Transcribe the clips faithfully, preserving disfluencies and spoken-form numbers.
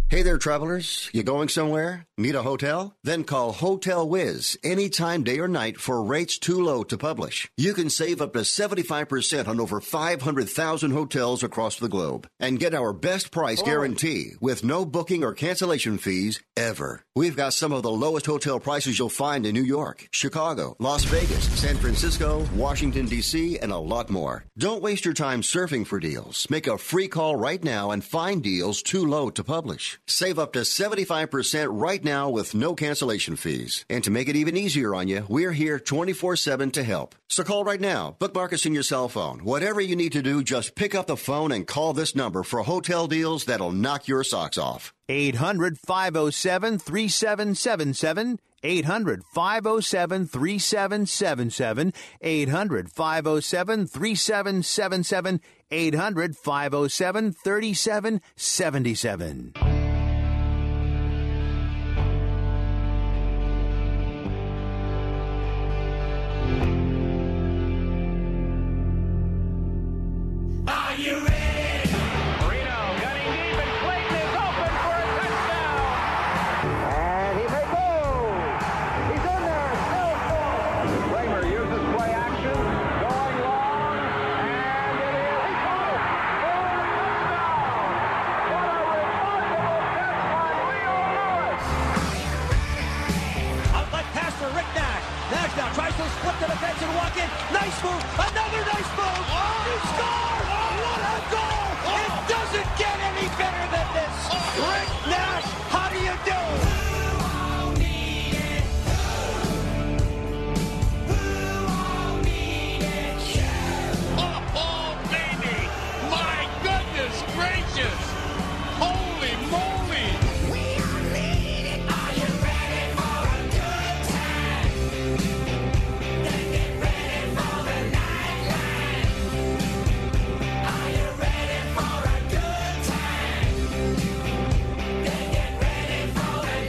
Hey there, travelers. You going somewhere? Need a hotel? Then call Hotel Wiz anytime, day or night, for rates too low to publish. You can save up to seventy-five percent on over five hundred thousand hotels across the globe and get our best price guarantee with no booking or cancellation fees ever. We've got some of the lowest hotel prices you'll find in New York, Chicago, Las Vegas, San Francisco, Washington, D C, and a lot more. Don't waste your time surfing for deals. Make a free call right now and find deals too low to publish. Save up to seventy-five percent right now with no cancellation fees. And to make it even easier on you, we're here twenty-four seven to help. So call right now. Bookmark us in your cell phone. Whatever you need to do, just pick up the phone and call this number for hotel deals that'll knock your socks off. eight hundred, five oh seven, three seven seven seven. eight hundred, five oh seven, three seven seven seven. eight hundred, five oh seven, three seven seven seven. eight hundred, five oh seven, three seven seven seven. Are you ready? Marino gunning deep and Clayton is open for a touchdown. And he may go. He's in there. Still full. Kramer uses play action, going long, and it is. He caught it for a touchdown. What a remarkable catch by Leo Lewis. Outlet pass for Rick Nash. Nash now tries to split the defense and walk in. Nice move. Another nice move. He scored. What a goal. It doesn't get any better than this. Rick Nash, how do you do? Oh, oh, baby! My goodness gracious! Holy moly! We are leading. Are you ready for a good time? Then get ready for the nightline. Are you ready for a good time? Then get ready for the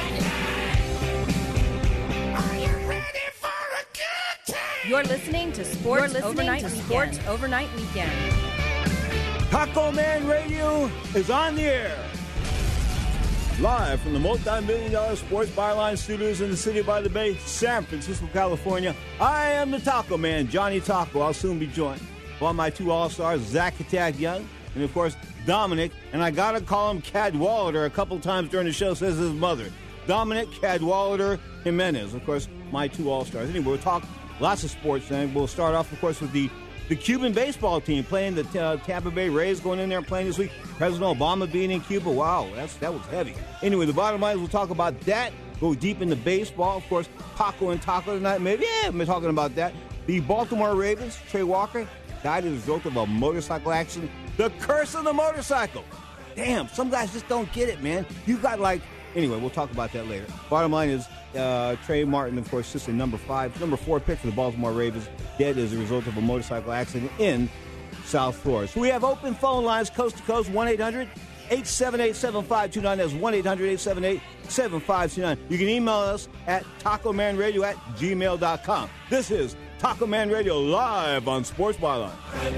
nightline. Are you ready for a good time? You're listening to Sports You're listening Overnight to Weekend. Sports Overnight Weekend. Taco Man Radio is on the air. Live from the multi-million dollar Sports Byline Studios in the city by the Bay, San Francisco, California. I am the Taco Man, Johnny Taco. I'll soon be joined by my two all-stars, Zach Attack Young, and of course, Dominic. And I gotta call him Cadwallader a couple times during the show, says his mother. Dominic Cadwallader Jimenez, of course, my two all-stars. Anyway, we'll talk lots of sports, and we'll start off, of course, with the The Cuban baseball team playing the uh, Tampa Bay Rays, going in there and playing this week. President Obama being in Cuba. Wow, that's that was heavy. Anyway, the bottom line is we'll talk about that. Go deep into baseball. Of course, Paco and Taco tonight. Maybe, yeah, we're talking about that. The Baltimore Ravens, Trey Walker, died as a result of a motorcycle accident. The curse of the motorcycle. Damn, some guys just don't get it, man. You got like... Anyway, we'll talk about that later. Bottom line is uh, Trey Martin, of course, just a number five, number four pick for the Baltimore Ravens, dead as a result of a motorcycle accident in South Florida. So we have open phone lines coast to coast, one eight hundred eight seven eight seven five two nine. That's one eight hundred eight seven eight seven five two nine. You can email us at taco man radio at gmail dot com. This is Taco Man Radio live on Sports Byline.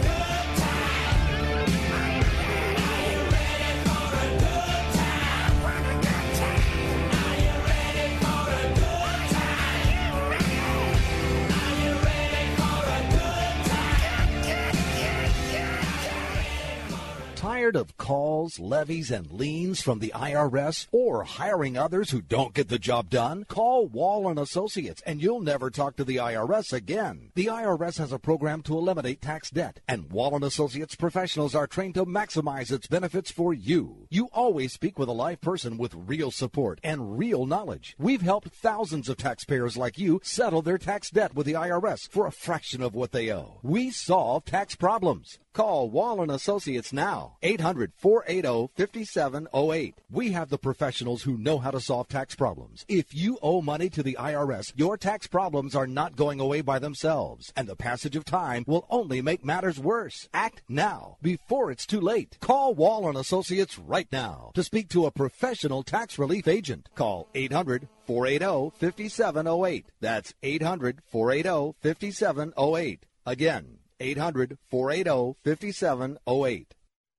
Tired of calls, levies, and liens from the I R S or hiring others who don't get the job done? Call Wall and Associates and you'll never talk to the I R S again. The I R S has a program to eliminate tax debt, and Wall and Associates professionals are trained to maximize its benefits for you. You always speak with a live person with real support and real knowledge. We've helped thousands of taxpayers like you settle their tax debt with the I R S for a fraction of what they owe. We solve tax problems. Call Wall and Associates now, eight hundred, four eight zero, five seven zero eight. We have the professionals who know how to solve tax problems. If you owe money to the I R S, your tax problems are not going away by themselves, and the passage of time will only make matters worse. Act now, before it's too late. Call Wall and Associates right now to speak to a professional tax relief agent. Call eight hundred, four eight zero, five seven zero eight. That's eight hundred, four eight zero, five seven zero eight. Again, eight hundred, four eight zero, five seven zero eight.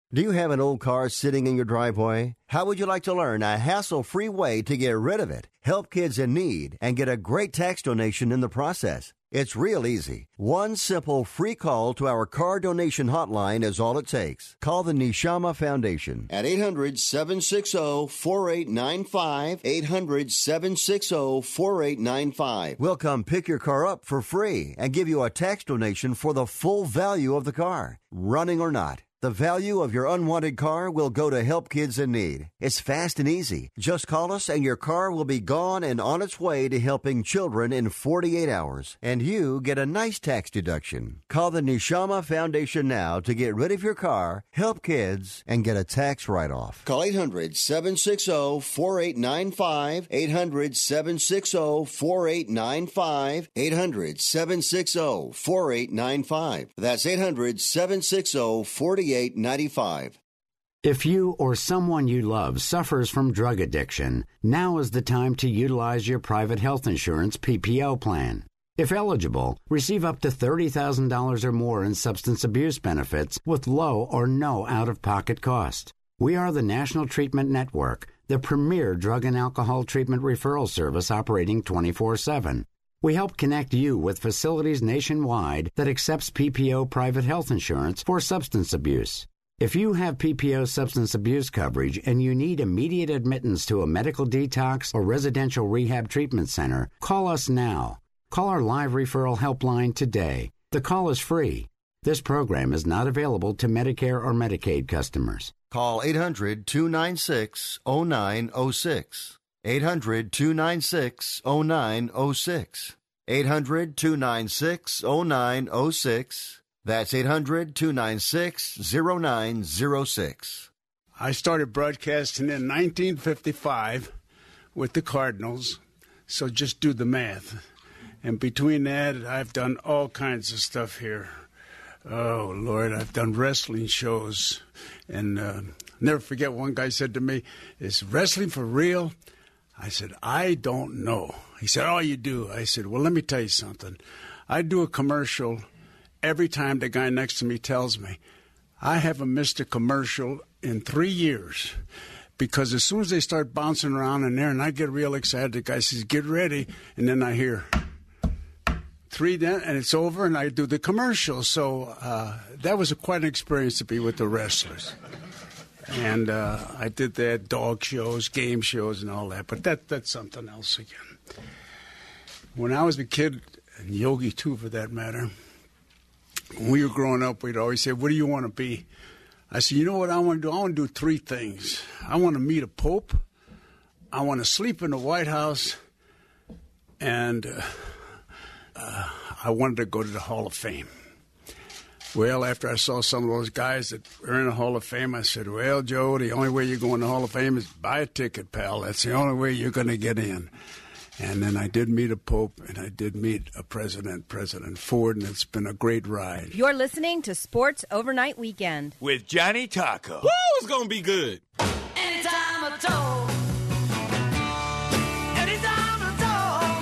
Do you have an old car sitting in your driveway? How would you like to learn a hassle-free way to get rid of it, help kids in need, and get a great tax donation in the process? It's real easy. One simple free call to our car donation hotline is all it takes. Call the Neshama Foundation at eight hundred, seven six zero, four eight nine five, eight hundred, seven six zero, four eight nine five. We'll come pick your car up for free and give you a tax donation for the full value of the car, running or not. The value of your unwanted car will go to help kids in need. It's fast and easy. Just call us and your car will be gone and on its way to helping children in forty-eight hours. And you get a nice tax deduction. Call the Neshama Foundation now to get rid of your car, help kids, and get a tax write-off. Call eight hundred, seven six zero, four eight nine five, eight hundred, seven six zero, four eight nine five, eight hundred, seven six zero, four eight nine five. That's eight hundred, seven six zero, four eight nine five. If you or someone you love suffers from drug addiction, now is the time to utilize your private health insurance P P O plan. If eligible, receive up to thirty thousand dollars or more in substance abuse benefits with low or no out-of-pocket cost. We are the National Treatment Network, the premier drug and alcohol treatment referral service operating twenty-four seven. We help connect you with facilities nationwide that accepts P P O private health insurance for substance abuse. If you have P P O substance abuse coverage and you need immediate admittance to a medical detox or residential rehab treatment center, call us now. Call our live referral helpline today. The call is free. This program is not available to Medicare or Medicaid customers. Call eight hundred, two nine six, zero nine zero six. eight hundred, two nine six, zero nine zero six. eight hundred, two nine six, zero nine zero six. That's eight hundred, two nine six, zero nine zero six. I started broadcasting in nineteen fifty-five with the Cardinals, so just do the math. And between that, I've done all kinds of stuff here. Oh, Lord, I've done wrestling shows. And uh, never forget, one guy said to me, "Is wrestling for real?" I said, "I don't know." He said, "Oh, you do?" I said, "Well, let me tell you something. I do a commercial every time the guy next to me tells me. I haven't missed a commercial in three years because as soon as they start bouncing around in there and I get real excited, the guy says, 'Get ready.' And then I hear three, then, and it's over, and I do the commercial. So uh, that was a, quite an experience to be with the wrestlers. And uh, I did that, dog shows, game shows, and all that. But that that's something else again. When I was a kid, and Yogi too for that matter, when we were growing up, we'd always say, "What do you want to be?" I said, "You know what I want to do? I want to do three things. I want to meet a pope. I want to sleep in the White House. And uh, uh, I wanted to go to the Hall of Fame." Well, after I saw some of those guys that are in the Hall of Fame, I said, "Well, Joe, the only way you're going to the Hall of Fame is buy a ticket, pal. That's the only way you're going to get in." And then I did meet a pope, and I did meet a president, President Ford, and it's been a great ride. You're listening to Sports Overnight Weekend with Johnny Taco. Woo, it's going to be good. Anytime I talk. Anytime I talk.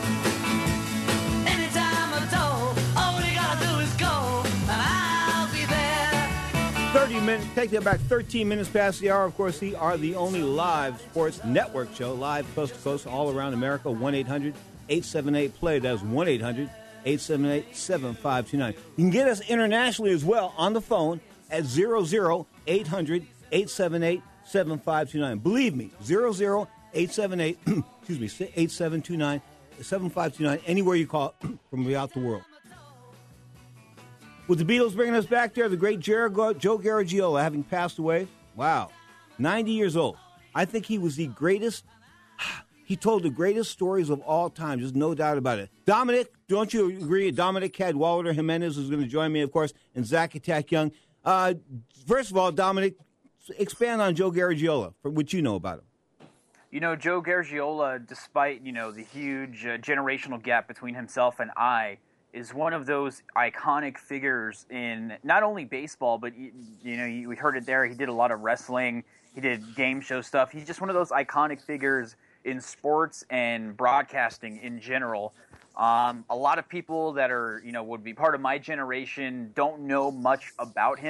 Anytime I talk. All you gotta do is go, and I'll be there. thirty minutes, take that back, thirteen minutes past the hour. Of course, we are the only live sports network show, live coast to coast all around America. one eight hundred eight seven eight play. That's one eight hundred eight seven eight seven five two nine. You can get us internationally as well on the phone at zero zero eight hundred eight seven eight seven five two nine. Believe me, zero zero eight seven eight, excuse me, eight seven two nine, seven five two nine, anywhere you call from throughout the world. With the Beatles bringing us back there, the great Joe Garagiola having passed away. Wow, ninety years old. I think he was the greatest. He told the greatest stories of all time. There's no doubt about it. Dominic, don't you agree? Dominic Cadwallader Jimenez is going to join me, of course, and Zach Attack Young. Uh, first of all, Dominic, expand on Joe Garagiola, for what you know about him. You know, Joe Garagiola, despite, you know, the huge uh, generational gap between himself and I, is one of those iconic figures in not only baseball, but, you, you know, we heard it there. He did a lot of wrestling. He did game show stuff. He's just one of those iconic figures in sports and broadcasting in general. Um, a lot of people that are, you know, would be part of my generation don't know much about him.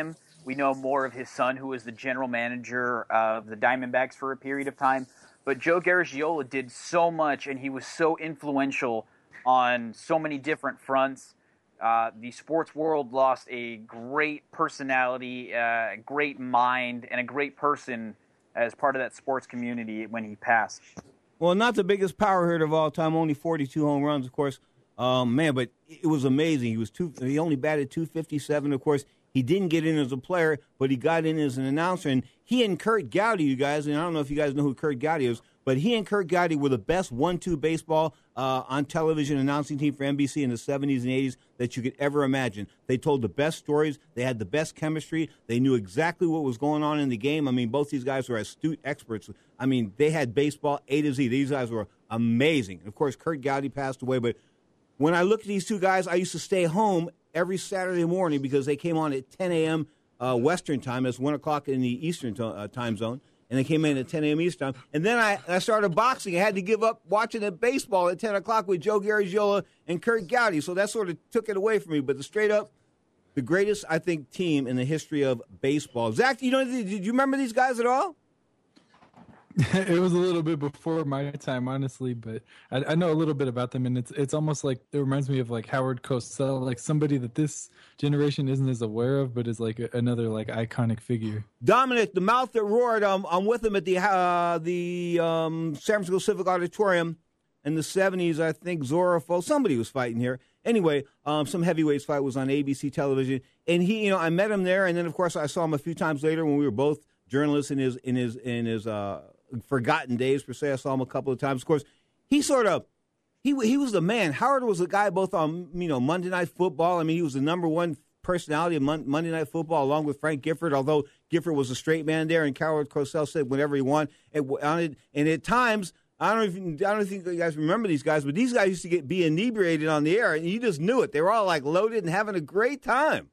We know more of his son, who was the general manager of the Diamondbacks for a period of time. But Joe Garagiola did so much, and he was so influential on so many different fronts. Uh, the sports world lost a great personality, a great mind, and a great person as part of that sports community when he passed. Well, not the biggest power hitter of all time, only forty-two home runs, of course. Um, man, but it was amazing. He was two. He only batted two fifty-seven. Of course, he didn't get in as a player, but he got in as an announcer. And he and Kurt Gowdy, you guys, and I don't know if you guys know who Kurt Gowdy is, but he and Kurt Gowdy were the best one two baseball uh, on television announcing team for N B C in the seventies and eighties that you could ever imagine. They told the best stories. They had the best chemistry. They knew exactly what was going on in the game. I mean, both these guys were astute experts. I mean, they had baseball A to Z. These guys were amazing. Of course, Kurt Gowdy passed away, but when I look at these two guys, I used to stay home every Saturday morning because they came on at ten a.m. Uh, Western time. That's one o'clock in the Eastern to, uh, time zone. And they came in at ten a.m. Eastern time. And then I, I started boxing. I had to give up watching the baseball at ten o'clock with Joe Garagiola and Kurt Gowdy. So that sort of took it away from me. But the straight up, the greatest, I think, team in the history of baseball. Zach, you know, did you remember these guys at all? It was a little bit before my time, honestly, but I, I know a little bit about them, and it's it's almost like it reminds me of like Howard Cosell, like somebody that this generation isn't as aware of, but is like a, another like iconic figure. Dominic, the mouth that roared. Um, I'm with him at the uh, the um, San Francisco Civic Auditorium in the seventies. I think Zora Fo, somebody was fighting here. Anyway, um, some heavyweights fight was on A B C television, and he, you know, I met him there, and then of course I saw him a few times later when we were both journalists in his in his in his. Uh, forgotten days, per se. I saw him a couple of times. Of course, he sort of, he he was the man. Howard was the guy both on, you know, Monday Night Football. I mean, he was the number one personality of Mon- Monday Night Football, along with Frank Gifford, although Gifford was a straight man there, and Howard Cosell said whatever he wanted. And, and at times, I don't, even, I don't think you guys remember these guys, but these guys used to get be inebriated on the air, and you just knew it. They were all, like, loaded and having a great time.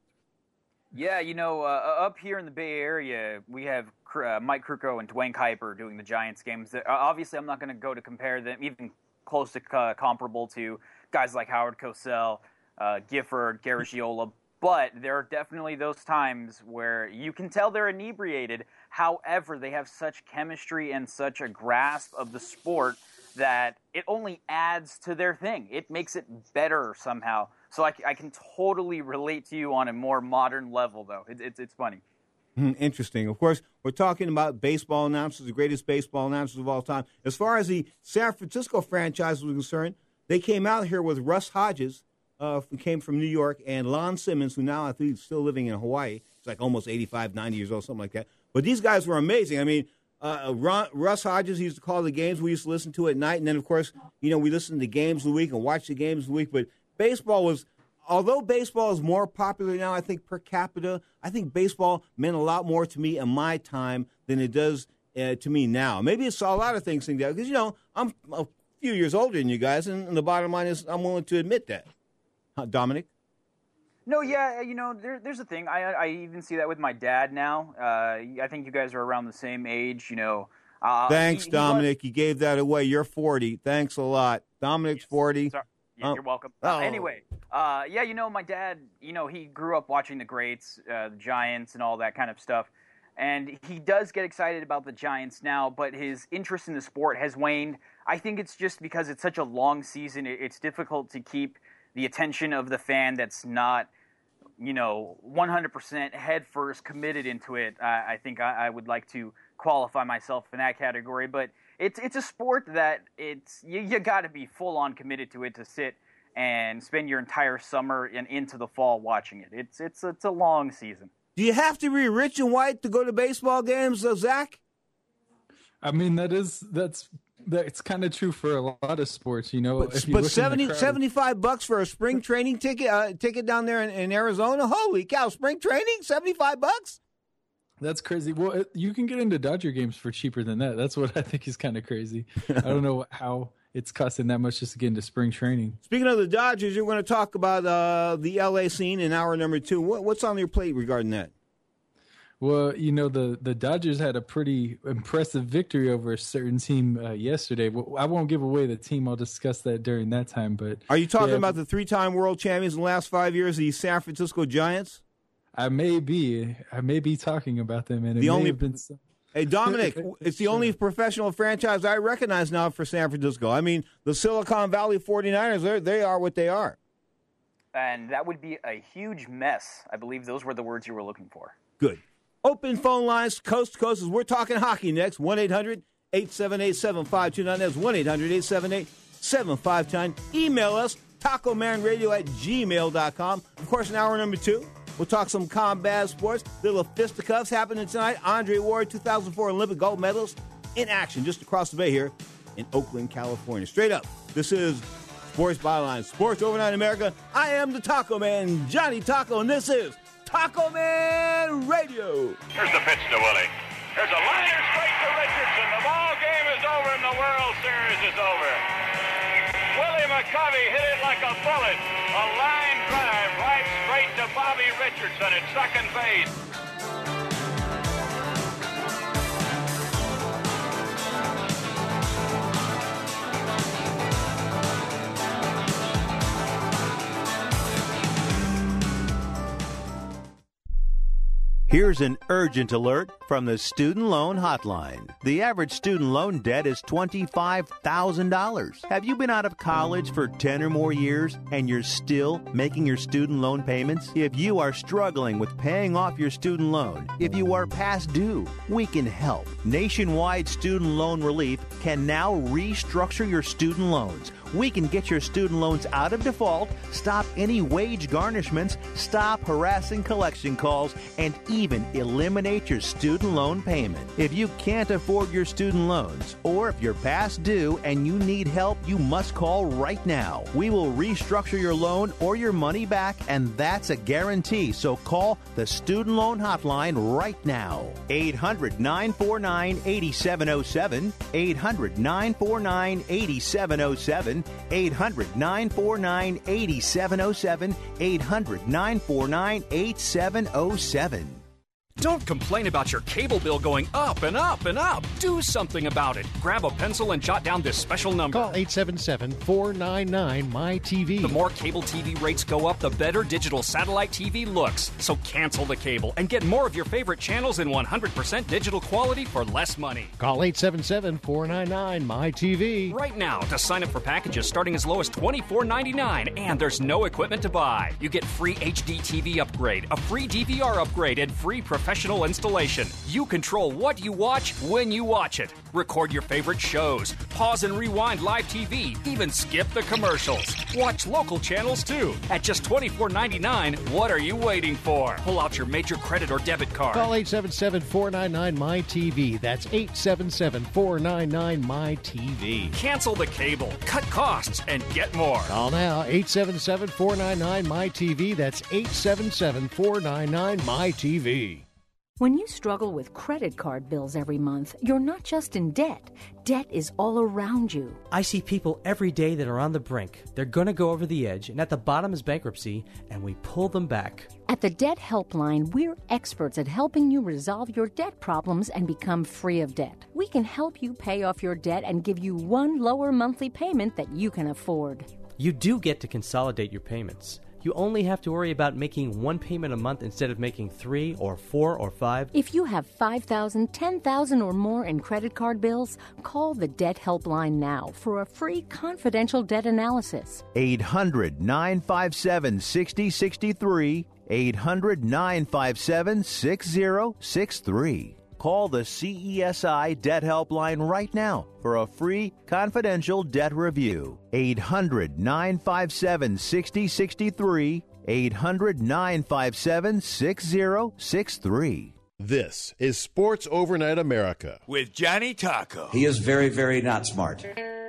Yeah, you know, uh, up here in the Bay Area, we have uh, Mike Krukow and Dwayne Kuiper doing the Giants games. Uh, obviously, I'm not going to go to compare them, even close to uh, comparable to guys like Howard Cosell, uh, Gifford, Garagiola, but there are definitely those times where you can tell they're inebriated. However, they have such chemistry and such a grasp of the sport that it only adds to their thing. It makes it better somehow. So I, I can totally relate to you on a more modern level, though. It, it's it's funny. Mm, interesting. Of course, we're talking about baseball announcers, the greatest baseball announcers of all time. As far as the San Francisco franchise was concerned, they came out here with Russ Hodges, uh, who came from New York, and Lon Simmons, who now I think is still living in Hawaii. He's like almost eighty-five, ninety years old, something like that. But these guys were amazing. I mean, uh, Ron, Russ Hodges, he used to call the games. We used to listen to it at night. And then, of course, you know, we listened to games of the week and watch the games of the week. But baseball was, although baseball is more popular now, I think, per capita, I think baseball meant a lot more to me in my time than it does uh, to me now. Maybe it's a lot of things thing there because, you know, I'm a few years older than you guys, and, and the bottom line is I'm willing to admit that. Huh, Dominic? No, yeah, you know, there, there's a thing. I I even see that with my dad now. Uh, I think you guys are around the same age, you know. Uh, Thanks, he, he Dominic. was... You gave that away. You're forty. Thanks a lot. Dominic's yes. forty. Sorry. Yeah, oh. You're welcome. Oh. Uh, anyway, uh, yeah, you know, my dad, you know, he grew up watching the greats, uh, the Giants and all that kind of stuff. And he does get excited about the Giants now, but his interest in the sport has waned. I think it's just because it's such a long season. It's difficult to keep the attention of the fan that's not, you know, one hundred percent head first committed into it. I, I think I, I would like to qualify myself in that category, but it's it's a sport that it's you, you got to be full on committed to it to sit and spend your entire summer and into the fall watching it. It's it's it's a long season. Do you have to be rich and white to go to baseball games, uh, Zach? I mean, that is that's that's kind of true for a lot of sports, you know. But, if you but look in seventy, the crowd, seventy-five bucks for a spring training ticket uh, ticket down there in, in Arizona? Holy cow, spring training, seventy-five bucks? That's crazy. Well, it, you can get into Dodger games for cheaper than that. That's what I think is kind of crazy. I don't know how it's costing that much just to get into spring training. Speaking of the Dodgers, you're going to talk about uh, the L A scene in hour number two. What, what's on your plate regarding that? Well, you know, the, the Dodgers had a pretty impressive victory over a certain team uh, yesterday. Well, I won't give away the team. I'll discuss that during that time. But are you talking yeah, about the three-time world champions in the last five years, the San Francisco Giants? I may be, I may be talking about them, and it The may only- have been. Some, Hey, Dominic, it's the only professional franchise I recognize now for San Francisco. I mean, the Silicon Valley forty-niners, they're- they are what they are. And that would be a huge mess. I believe those were the words you were looking for. Good. Open phone lines, coast to coast, as we're talking hockey next. one eight hundred eight seven eight seven five two nine. That's one eight hundred eight seven eight seven five two nine. Email us, taco man radio at gmail dot com. Of course, in hour number two, we'll talk some combat sports. Little fisticuffs happening tonight. Andre Ward, two thousand four Olympic gold medalist, in action just across the bay here in Oakland, California. Straight up, this is Sports Byline, Sports Overnight America. I am the Taco Man, Johnny Taco, and this is Taco Man Radio. Here's the pitch to Willie. There's a liner straight to Richardson. The ball game is over and the World Series is over. Willie McCovey hit it like a bullet. A line drive right straight to Bobby Richardson at second base. Here's an urgent alert from the Student Loan Hotline. The average student loan debt is twenty-five thousand dollars. Have you been out of college for ten or more years and you're still making your student loan payments? If you are struggling with paying off your student loan, if you are past due, we can help. Nationwide Student Loan Relief can now restructure your student loans. We can get your student loans out of default, stop any wage garnishments, stop harassing collection calls, and even eliminate your student loan payment. If you can't afford your student loans, or if you're past due and you need help, you must call right now. We will restructure your loan or your money back, and that's a guarantee. So call the Student Loan Hotline right now. eight hundred nine four nine eight seven zero seven, eight hundred nine four nine eight seven zero seven, eight hundred nine four nine eight seven zero seven, eight hundred nine four nine eight seven zero seven. Don't complain about your cable bill going up and up and up. Do something about it. Grab a pencil and jot down this special number. Call eight seven seven, four nine nine, M Y T V. The more cable T V rates go up, the better digital satellite T V looks. So cancel the cable and get more of your favorite channels in one hundred percent digital quality for less money. Call eight seven seven, four nine nine, M Y T V. Right now to sign up for packages starting as low as twenty-four ninety-nine, and there's no equipment to buy. You get free H D T V upgrade, a free D V R upgrade, and free professional installation. You control what you watch when you watch it. Record your favorite shows, pause and rewind live T V, even skip the commercials. Watch local channels too. At just twenty-four ninety-nine, what are you waiting for? Pull out your major credit or debit card. Call eight seven seven, four nine nine, M Y T V. That's eight seven seven, four nine nine, M Y T V. Cancel the cable, cut costs, and get more. Call now, eight seven seven, four nine nine, M Y T V. That's eight seven seven, four nine nine, M Y T V. When you struggle with credit card bills every month, you're not just in debt. Debt is all around you. I see people every day that are on the brink. They're going to go over the edge, and at the bottom is bankruptcy, and we pull them back. At the Debt Helpline, we're experts at helping you resolve your debt problems and become free of debt. We can help you pay off your debt and give you one lower monthly payment that you can afford. You do get to consolidate your payments. You only have to worry about making one payment a month instead of making three or four or five. If you have five thousand dollars, ten thousand dollars or more in credit card bills, call the Debt Helpline now for a free confidential debt analysis. eight hundred nine five seven six zero six three, eight hundred nine five seven six zero six three. Call the C E S I Debt Helpline right now for a free confidential debt review. eight hundred nine five seven six zero six three, eight hundred nine five seven six zero six three. This is Sports Overnight America with Johnny Taco. He is very, very not smart.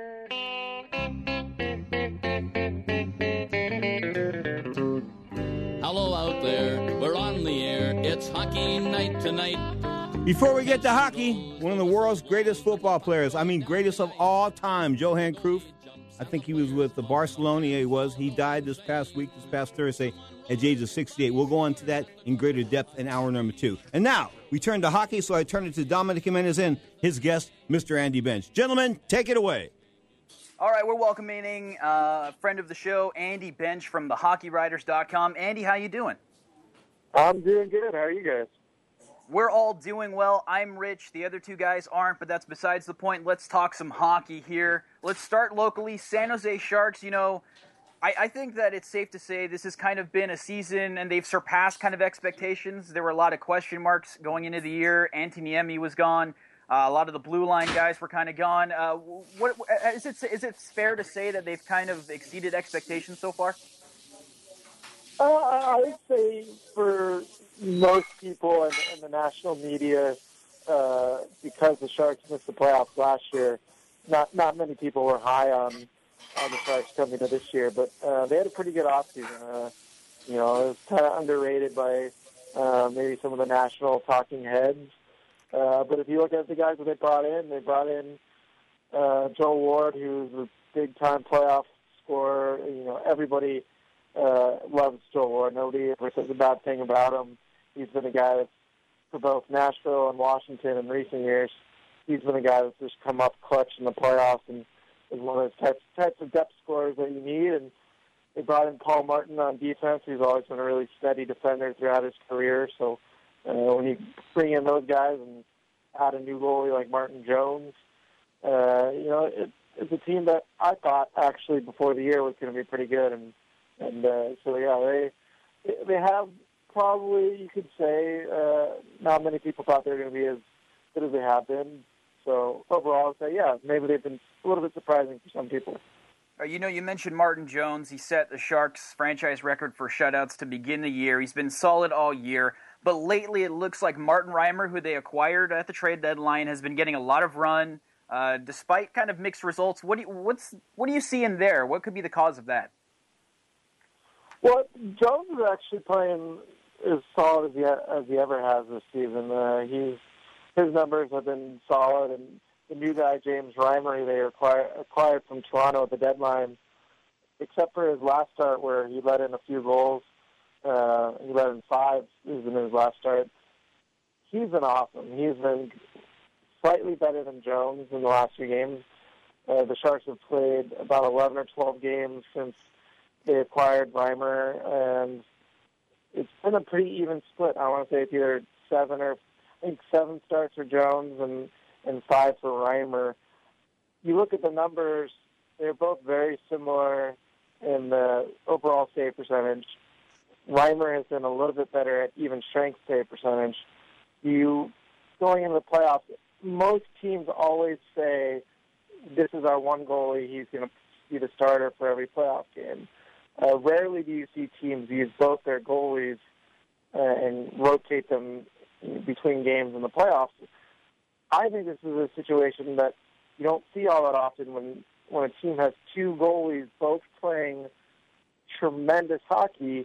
Hello out there. We're on the air. It's hockey night tonight. Before we get to hockey, one of the world's greatest football players, I mean greatest of all time, Johan Cruyff. I think he was with the Barcelona, he was. He died this past week, this past Thursday, at the age of sixty-eight. We'll go into that in greater depth in hour number two. And now, we turn to hockey, so I turn it to Dominic Jimenez and his guest, Mister Andy Bench. Gentlemen, take it away. All right, we're welcoming uh, a friend of the show, Andy Bench from the hockey writers dot com. Andy, how you doing? I'm doing good. How are you guys? We're all doing well. I'm Rich. The other two guys aren't, but that's besides the point. Let's talk some hockey here. Let's start locally. San Jose Sharks, you know, I, I think that it's safe to say this has kind of been a season, and they've surpassed kind of expectations. There were a lot of question marks going into the year. Antti Niemi was gone. Uh, a lot of the blue line guys were kind of gone. Uh, what, is it is it fair to say that they've kind of exceeded expectations so far? Uh, I would say for most people in, in the national media, uh, because the Sharks missed the playoffs last year, not not many people were high on on the Sharks coming to this year. But uh, they had a pretty good offseason. Uh, you know, it was kind of underrated by uh, maybe some of the national talking heads. Uh, but if you look at the guys that they brought in, they brought in uh, Joe Ward, who's a big-time playoff scorer. You know, everybody uh, loves Joe Ward. Nobody ever says a bad thing about him. He's been a guy that's, for both Nashville and Washington in recent years, he's been a guy that's just come up clutch in the playoffs and is one of those types, types of depth scorers that you need. And they brought in Paul Martin on defense, who's always been a really steady defender throughout his career. So uh, when you bring in those guys and add a new goalie like Martin Jones, uh, you know, it, it's a team that I thought actually before the year was going to be pretty good. And and uh, so, yeah, they they have probably, you could say, uh, not many people thought they were going to be as good as they have been. So overall, I'd say, yeah, maybe they've been a little bit surprising for some people. Uh, you know, you mentioned Martin Jones. He set the Sharks' franchise record for shutouts to begin the year. He's been solid all year. But lately, it looks like Martin Reimer, who they acquired at the trade deadline, has been getting a lot of run, uh, despite kind of mixed results. What do you, what's what do you see in there? What could be the cause of that? Well, Jones is actually playing as solid as he, as he ever has this season. Uh, he's his numbers have been solid, and the new guy, James Reimer, they acquired, acquired from Toronto at the deadline, except for his last start where he let in a few goals. Uh, he let in five in his last start. He's been awesome. He's been slightly better than Jones in the last few games. Uh, the Sharks have played about eleven or twelve games since they acquired Reimer, and it's been a pretty even split. I want to say it's either seven or I think seven starts for Jones and, and five for Reimer. You look at the numbers, they're both very similar in the overall save percentage. Reimer has been a little bit better at even strength save percentage. You going into the playoffs, most teams always say, this is our one goalie, he's going to be the starter for every playoff game. Uh, rarely do you see teams use both their goalies uh, and rotate them between games in the playoffs. I think this is a situation that you don't see all that often when, when a team has two goalies both playing tremendous hockey.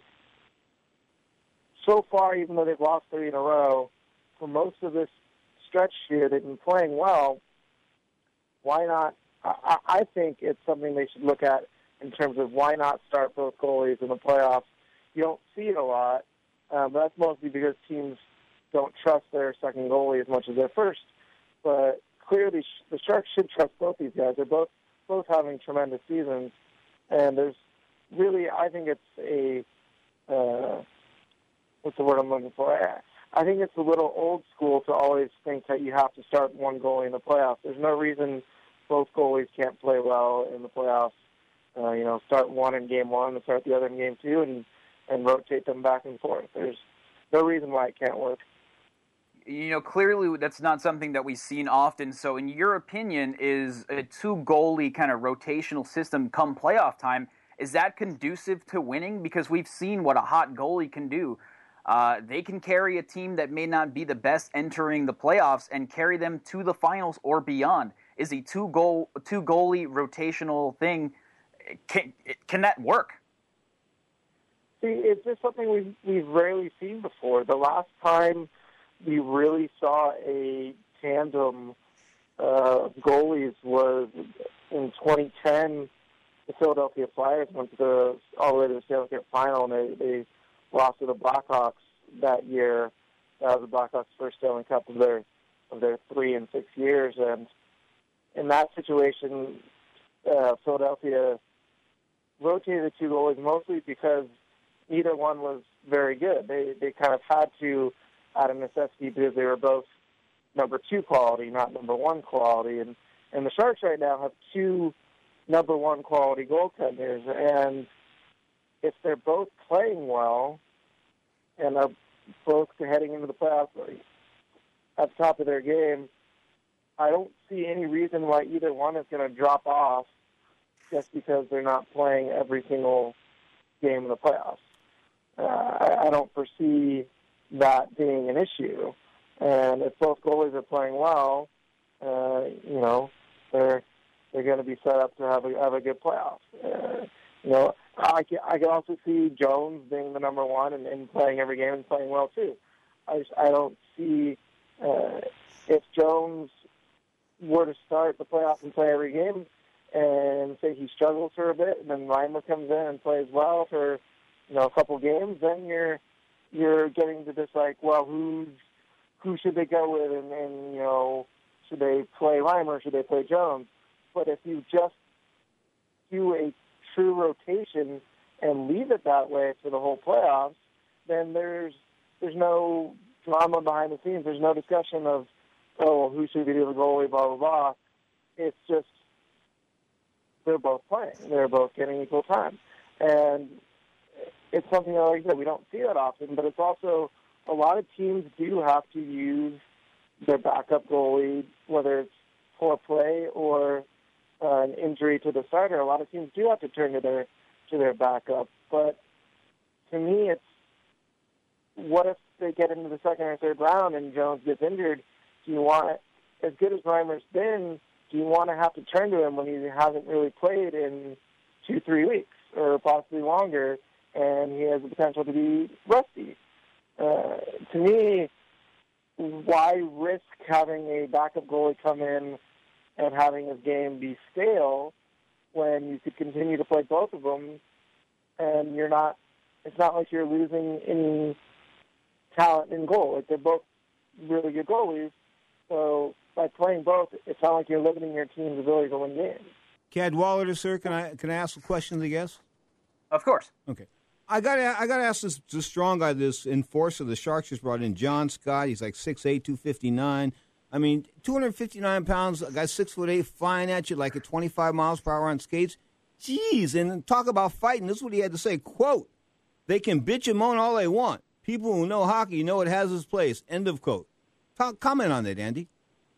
So far, even though they've lost three in a row, for most of this stretch here, they've been playing well. Why not? I, I think it's something they should look at in terms of why not start both goalies in the playoffs. You don't see it a lot, um, but that's mostly because teams don't trust their second goalie as much as their first. But clearly, the Sharks should trust both these guys. They're both both having tremendous seasons, and there's really, I think it's a uh, what's the word I'm looking for? I think it's a little old school to always think that you have to start one goalie in the playoffs. There's no reason both goalies can't play well in the playoffs. Uh, you know, start one in game one and start the other in game two, and and rotate them back and forth. There's no reason why it can't work. You know, clearly that's not something that we've seen often. So in your opinion, is a two-goalie kind of rotational system come playoff time, is that conducive to winning? Because we've seen what a hot goalie can do. Uh, they can carry a team that may not be the best entering the playoffs and carry them to the finals or beyond. Is a two-goal, two-goalie rotational thing, can, can that work? See, it's just something we've, we've rarely seen before. The last time we really saw a tandem uh, goalies was in twenty ten. The Philadelphia Flyers went to the, all the way to the Stanley Cup final, and they, they lost to the Blackhawks that year. That was the Blackhawks' first Stanley Cup of their of their three and six years, and in that situation, uh, Philadelphia rotated the two goalies mostly because neither one was very good. They they kind of had to out of necessity because they were both number two quality, not number one quality. And, and the Sharks right now have two number one quality goaltenders. And if they're both playing well and are both heading into the playoffs at the top of their game, I don't see any reason why either one is going to drop off just because they're not playing every single game in the playoffs. Uh, I, I don't foresee that being an issue. And if both goalies are playing well, uh, you know, they're they're going to be set up to have a have a good playoff. Uh, you know, I can I can also see Jones being the number one and, and playing every game and playing well too. I just, I don't see uh, if Jones were to start the playoffs and play every game, and say he struggles for a bit, and then Reimer comes in and plays well for you know a couple games, then you're you're getting to this like, well, who's who should they go with, and, and you know, should they play Reimer, should they play Jones? But if you just do a true rotation and leave it that way for the whole playoffs, then there's there's no drama behind the scenes. There's no discussion of, oh, well, who should be the goalie, blah, blah, blah. It's just they're both playing. They're both getting equal time. And it's something that, like I said, we don't see that often, but it's also a lot of teams do have to use their backup goalie, whether it's poor play or uh, an injury to the starter. A lot of teams do have to turn to their to their backup. But to me, it's what if they get into the second or third round and Jones gets injured? Do you want, as good as Reimer's been, do you want to have to turn to him when he hasn't really played in two, three weeks or possibly longer, and he has the potential to be rusty? Uh, to me, why risk having a backup goalie come in and having his game be stale when you could continue to play both of them, and you're not? It's not like you're losing any talent in goal. Like, they're both really good goalies, so by playing both, it's not like you're limiting your team's ability to win games. Cadwallader, sir, can I can I ask a question, I guess? Of course. Okay. I got I got to ask this, this strong guy, this enforcer the Sharks just brought in, John Scott. He's like six eight, two fifty-nine. I mean, two hundred fifty-nine pounds, a guy six foot eight, flying at you like at twenty-five miles per hour on skates. Jeez, and talk about fighting. This is what he had to say. Quote, they can bitch and moan all they want. People who know hockey know it has its place. End of quote. Talk, comment on that, Andy.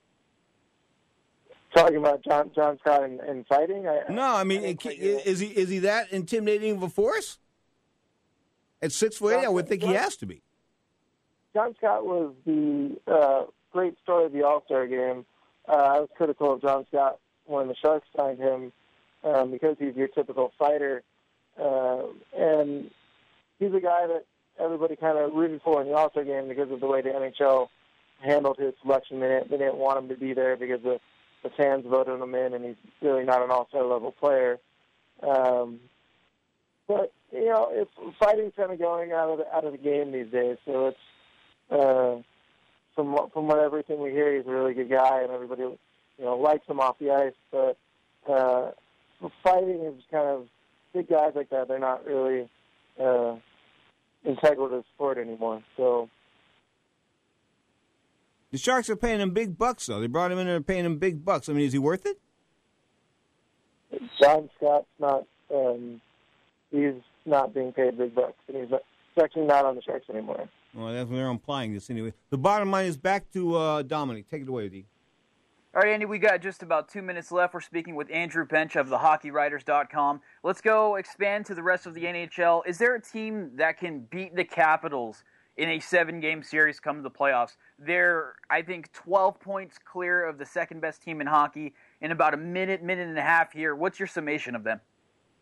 Talking about John John Scott and, and fighting? I, no, I mean, I it, is he is he that intimidating of a force? At six foot eight, I would think he has to be. John Scott was the uh, great story of the All-Star game. Uh, I was critical of John Scott when the Sharks signed him um, because he's your typical fighter. Uh, and he's a guy that everybody kind of rooted for in the All-Star game because of the way the N H L handled his selection. They didn't, they didn't want him to be there because the, the fans voted him in, and he's really not an All-Star level player. Um, but you know, it's fighting's kind of going out of the, out of the game these days. So it's uh, from from what everything we hear, he's a really good guy, and everybody you know likes him off the ice. But uh, fighting is kind of big guys like that. They're not really uh, integral to the sport anymore. So the Sharks are paying him big bucks, though. They brought him in and paying him big bucks. I mean, is he worth it? John Scott's not. Um, He's not being paid big bucks, and he's, not, he's actually not on the Sharks anymore. Well, that's when they're implying this anyway. The bottom line is back to uh, Dominic. Take it away, D. All right, Andy, we got just about two minutes left. We're speaking with Andrew Bench of the hockey writers dot com. Let's go expand to the rest of the N H L. Is there a team that can beat the Capitals in a seven-game series come to the playoffs? They're, I think, twelve points clear of the second-best team in hockey in about a minute, minute and a half here. What's your summation of them?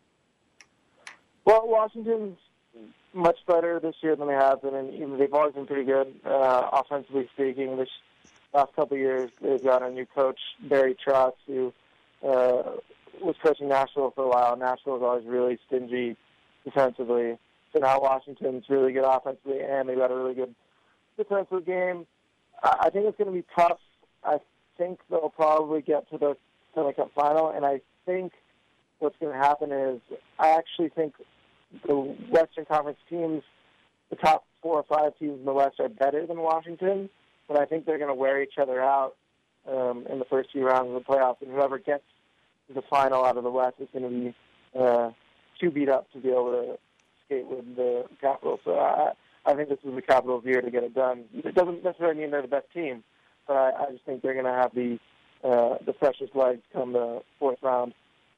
Well, Washington's much better this year than they have been, and even they've always been pretty good, uh, offensively speaking. This last couple of years, they've got a new coach, Barry Trotz, who uh, was coaching Nashville for a while. Nashville was always really stingy defensively. So now Washington's really good offensively, and they've got a really good defensive game. I think it's going to be tough. I think they'll probably get to the Stanley Cup final, and I think what's going to happen is I actually think the Western Conference teams, the top four or five teams in the West are better than Washington, but I think they're going to wear each other out um, in the first few rounds of the playoffs, and whoever gets to the final out of the West is going to be uh, too beat up to be able to skate with the Capitals. So I, I think this is the Capitals' year to get it done. It doesn't necessarily mean they're the best team, but I, I just think they're going to have the uh, the freshest legs come the fourth round.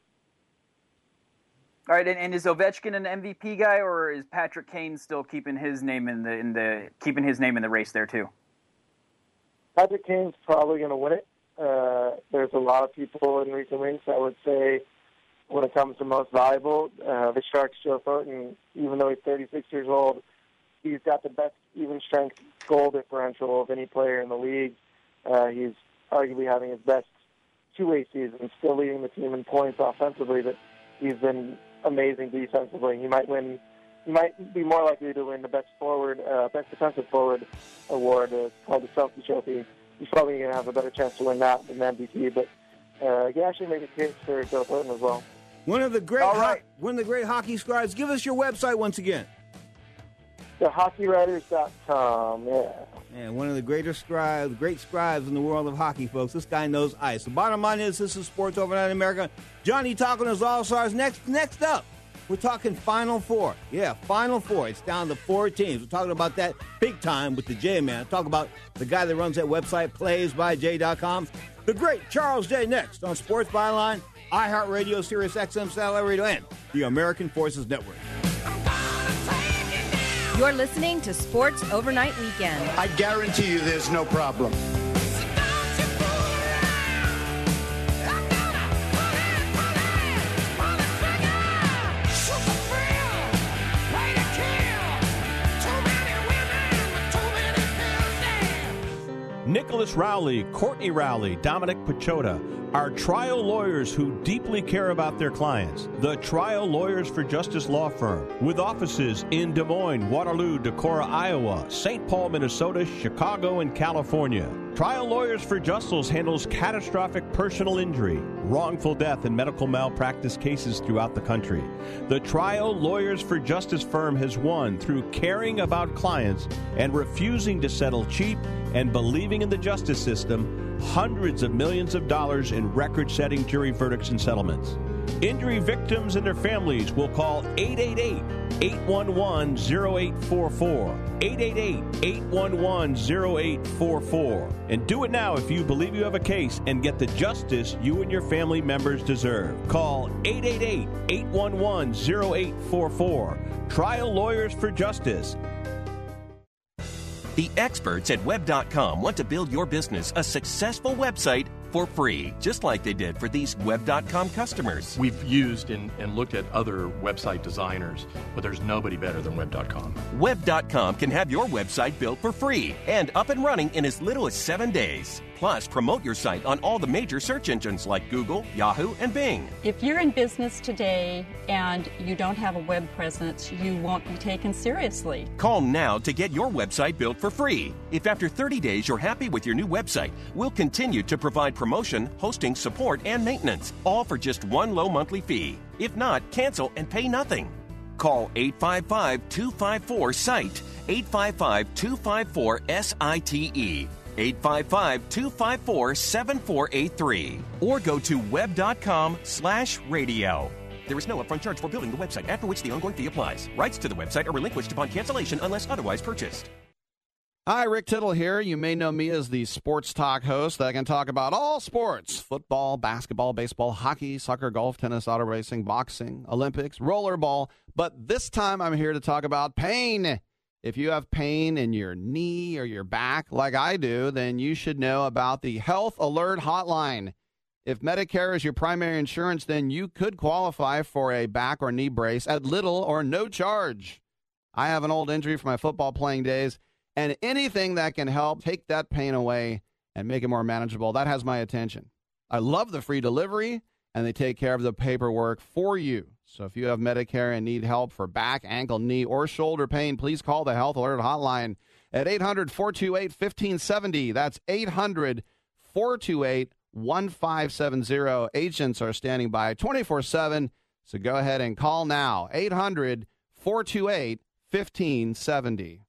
All right, and, and is Ovechkin an M V P guy, or is Patrick Kane still keeping his name in the in the keeping his name in the race there too? Patrick Kane's probably going to win it. Uh, there's a lot of people in recent weeks that would say, when it comes to most valuable, uh, the Sharks' Joe Thornton, even though he's thirty-six years old, he's got the best even strength goal differential of any player in the league. Uh, he's arguably having his best two-way season, still leading the team in points offensively, but he's been amazing defensively. He might win. He might be more likely to win the best forward, uh, best defensive forward award. Uh, it's called the Selkie Trophy. He's probably going to have a better chance to win that than the M V P. But uh, he actually made a case for Joe Thornton as well. One of the great, All right. ho- one of the great hockey scribes. Give us your website once again. The hockey writers dot com. Yeah. And one of the greatest scribes, great scribes in the world of hockey, folks. This guy knows ice. The bottom line is, this is Sports Overnight in America. Johnny talking to his All-Stars. Next, next up, we're talking Final Four. Yeah, Final Four. It's down to four teams. We're talking about that big time with the J-Man. Talk about the guy that runs that website, plays by j dot com. The great Charles J. next on Sports Byline, iHeartRadio, Sirius X M, Satellite Radio, and the American Forces Network. You're listening to Sports Overnight Weekend. I guarantee you there's no problem. Nicholas Rowley, Courtney Rowley, Dominic Pachota are trial lawyers who deeply care about their clients. The Trial Lawyers for Justice Law Firm, with offices in Des Moines, Waterloo, Decorah, Iowa, Saint Paul, Minnesota, Chicago, and California. Trial Lawyers for Justice handles catastrophic personal injury, wrongful death, and medical malpractice cases throughout the country. The Trial Lawyers for Justice firm has won through caring about clients and refusing to settle cheap and believing in the justice system hundreds of millions of dollars in record-setting jury verdicts and settlements. Injury victims and their families will call eight eight eight, eight one one, zero eight four four, eight eight eight, eight one one, zero eight four four. And do it now if you believe you have a case and get the justice you and your family members deserve. Call eight eight eight, eight one one, zero eight four four. Trial Lawyers for Justice. The experts at web dot com want to build your business a successful website for free, just like they did for these web dot com customers. We've used and, and looked at other website designers, but there's nobody better than web dot com. web dot com can have your website built for free and up and running in as little as seven days. Plus, promote your site on all the major search engines like Google, Yahoo, and Bing. If you're in business today and you don't have a web presence, you won't be taken seriously. Call now to get your website built for free. If after thirty days you're happy with your new website, we'll continue to provide promotion, hosting, support, and maintenance, all for just one low monthly fee. If not, cancel and pay nothing. Call eight five five, two five four, S I T E, eight five five, two five four, S I T E. eight five five, two five four, seven four eight three, or go to web dot com slash radio. There is no upfront charge for building the website, after which the ongoing fee applies. Rights to the website are relinquished upon cancellation unless otherwise purchased. Hi, Rick Tittle here. You may know me as the sports talk host that can talk about all sports: football, basketball, baseball, hockey, soccer, golf, tennis, auto racing, boxing, Olympics, rollerball. But this time I'm here to talk about pain. If you have pain in your knee or your back like I do, then you should know about the Health Alert Hotline. If Medicare is your primary insurance, then you could qualify for a back or knee brace at little or no charge. I have an old injury from my football playing days, and anything that can help take that pain away and make it more manageable, that has my attention. I love the free delivery, and they take care of the paperwork for you. So if you have Medicare and need help for back, ankle, knee, or shoulder pain, please call the Health Alert Hotline at eight hundred, four two eight, one five seven zero. That's eight hundred, four two eight, one five seven zero. Agents are standing by twenty-four seven, so go ahead and call now. eight hundred, four two eight, one five seven zero.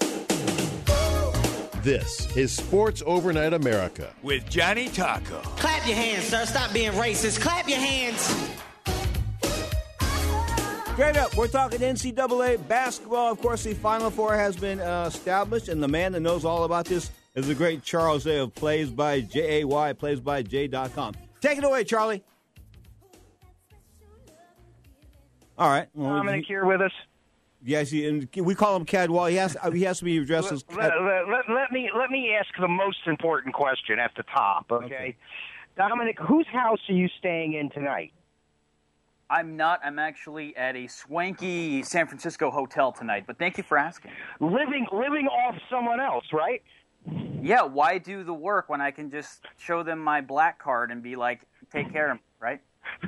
This is Sports Overnight America with Johnny Taco. Clap your hands, sir. Stop being racist. Clap your hands. Straight up, we're talking N C double A basketball. Of course, the Final Four has been uh, established, and the man that knows all about this is the great Charles A. of Plays by J A Y, plays by J dot com. Take it away, Charlie. All right. Well, Dominic here with us. Yes, he, and we call him Cadwell. He has he has to be addressed as. Let, let, let, let me let me ask the most important question at the top. Okay? okay, Dominic, whose house are you staying in tonight? I'm not. I'm actually at a swanky San Francisco hotel tonight. But thank you for asking. Living living off someone else, right? Yeah. Why do the work when I can just show them my black card and be like, take care of me, right?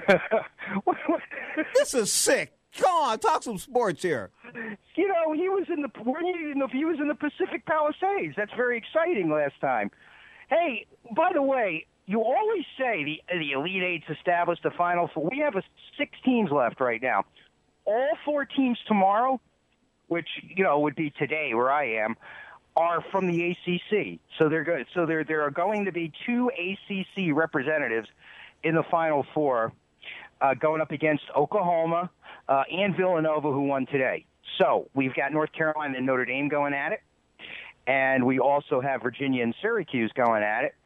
This is sick. Come on, talk some sports here. You know, he was in the you know, he was in the Pacific Palisades. That's very exciting last time. Hey, by the way, you always say the the Elite Eight's established the Final Four. We have a, six teams left right now. All four teams tomorrow, which you know would be today where I am, are from the A C C. So they're good. So there there are going to be two A C C representatives in the Final Four, uh, going up against Oklahoma uh, and Villanova, who won today. So we've got North Carolina and Notre Dame going at it, and we also have Virginia and Syracuse going at it.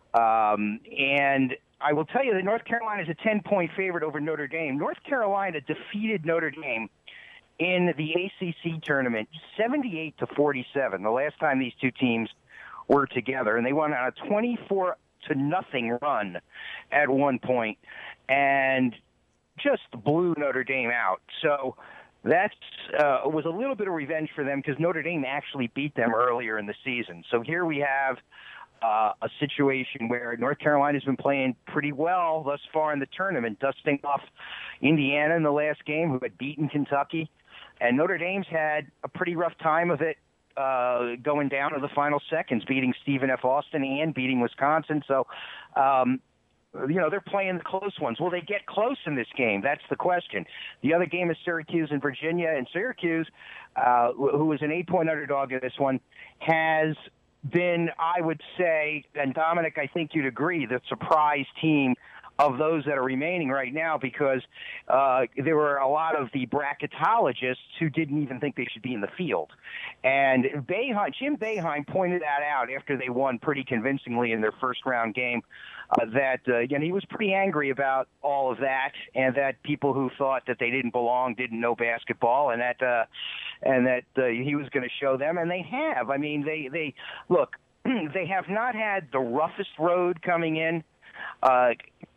Um, and I will tell you that North Carolina is a ten-point favorite over Notre Dame. North Carolina defeated Notre Dame in the A C C tournament seventy-eight to forty-seven, the last time these two teams were together, and they won on a twenty-four to nothing run at one point and just blew Notre Dame out. So that uh, was a little bit of revenge for them because Notre Dame actually beat them earlier in the season. So here we have uh, a situation where North Carolina's been playing pretty well thus far in the tournament, dusting off Indiana in the last game, who had beaten Kentucky. And Notre Dame's had a pretty rough time of it, Uh, going down to the final seconds, beating Stephen F. Austin and beating Wisconsin. So, um, you know, they're playing the close ones. Will they get close in this game? That's the question. The other game is Syracuse and Virginia. And Syracuse, uh, who is an eight-point underdog in this one, has been, I would say, and Dominic, I think you'd agree, the surprise team of those that are remaining right now, because uh, there were a lot of the bracketologists who didn't even think they should be in the field. And Boeheim, Jim Boeheim pointed that out after they won pretty convincingly in their first-round game, uh, that uh, you know, he was pretty angry about all of that, and that people who thought that they didn't belong didn't know basketball, and that uh, and that uh, he was going to show them, and they have. I mean, they, they look, they have not had the roughest road coming in, uh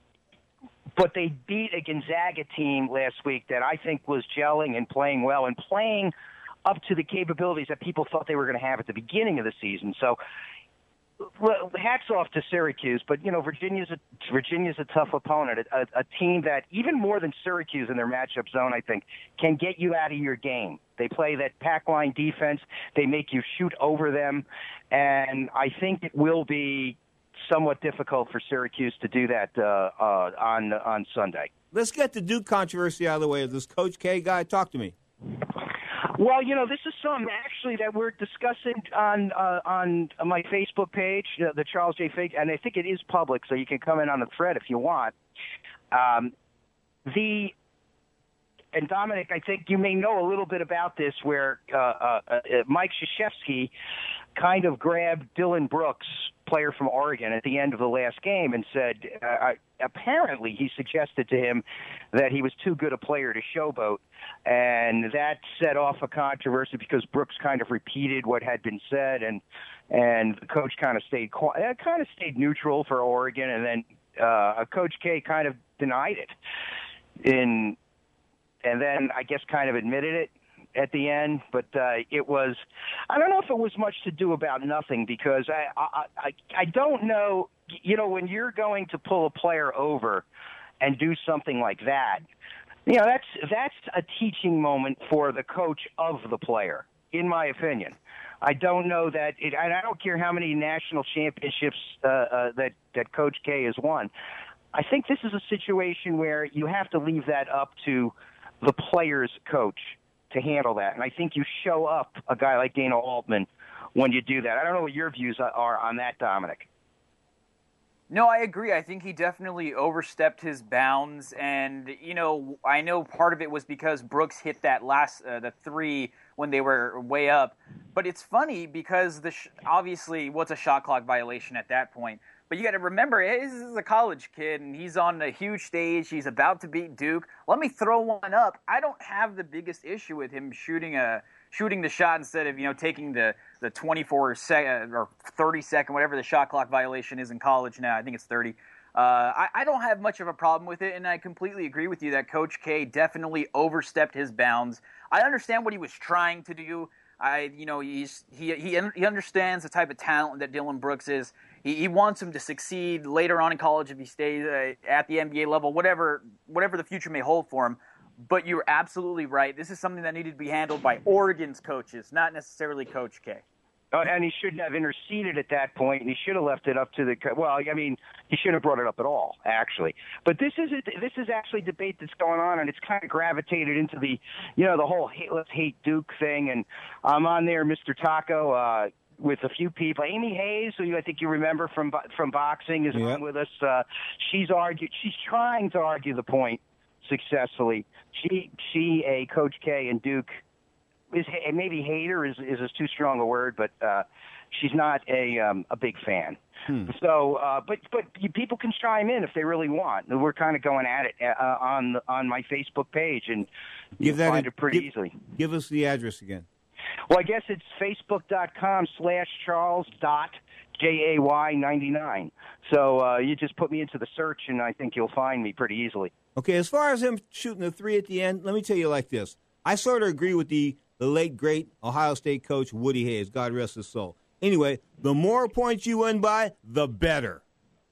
but they beat a Gonzaga team last week that I think was gelling and playing well and playing up to the capabilities that people thought they were going to have at the beginning of the season. So, well, hats off to Syracuse, but, you know, Virginia's a, Virginia's a tough opponent, a, a team that, even more than Syracuse in their matchup zone, I think, can get you out of your game. They play that pack line defense. They make you shoot over them, and I think it will be somewhat difficult for Syracuse to do that uh, uh, on on Sunday. Let's get the Duke controversy out of the way. This Coach K guy, talk to me. Well, you know, this is something actually that we're discussing on uh, on my Facebook page, uh, the Charles J. Fig, and I think it is public, so you can come in on the thread if you want. Um, the and Dominic, I think you may know a little bit about this, where uh, uh, uh, Mike Krzyzewski kind of grabbed Dylan Brooks, player from Oregon, at the end of the last game and said, uh, apparently he suggested to him that he was too good a player to showboat. And that set off a controversy because Brooks kind of repeated what had been said, and and the coach kind of stayed quiet, kind of stayed neutral for Oregon, and then uh, Coach K kind of denied it. In and then I guess kind of admitted it at the end, but uh, it was, I don't know if it was much to do about nothing, because I, I, I, I don't know, you know, when you're going to pull a player over and do something like that, you know, that's, that's a teaching moment for the coach of the player, in my opinion. I don't know that, it, and I don't care how many national championships uh, uh, that, that Coach K has won. I think this is a situation where you have to leave that up to the player's coach to handle that. And I think you show up a guy like Dana Altman when you do that. I don't know what your views are on that, Dominic. No, I agree. I think he definitely overstepped his bounds, and you know, I know part of it was because Brooks hit that last uh, the three when they were way up. But it's funny because the sh- obviously, what's a shot clock violation at that point? But you got to remember, hey, this is a college kid, and he's on a huge stage. He's about to beat Duke. Let me throw one up. I don't have the biggest issue with him shooting a shooting the shot instead of you know taking the the twenty-four second or thirty second, whatever the shot clock violation is in college now. I think it's thirty. Uh, I, I don't have much of a problem with it, and I completely agree with you that Coach K definitely overstepped his bounds. I understand what he was trying to do. I, you know, he's he he he understands the type of talent that Dylan Brooks is. He, he wants him to succeed later on in college if he stays uh, at the N B A level, whatever whatever the future may hold for him. But you're absolutely right. This is something that needed to be handled by Oregon's coaches, not necessarily Coach K. Oh, and he shouldn't have interceded at that point, and he should have left it up to the – well, I mean, he shouldn't have brought it up at all, actually. But this is a, this is actually a debate that's going on, and it's kind of gravitated into the, you know, the whole hate, let's hate Duke thing. And I'm on there, Mister Taco, uh, with a few people. Amy Hayes, who I think you remember from from boxing, is yep. on with us. Uh, she's argued – she's trying to argue the point successfully. She, she a Coach K and Duke – is maybe hater is is too strong a word, but uh, she's not a um, a big fan. Hmm. So, uh, but but you, people can chime in if they really want. We're kind of going at it uh, on the, on my Facebook page, and you give that find a, it pretty give, easily. Give us the address again. Well, I guess it's facebook.com slash Charles dot J A Y ninety-nine. So uh, you just put me into the search, and I think you'll find me pretty easily. Okay, as far as him shooting the three at the end, let me tell you like this. I sort of agree with the the late, great Ohio State coach Woody Hayes. God rest his soul. Anyway, the more points you win by, the better.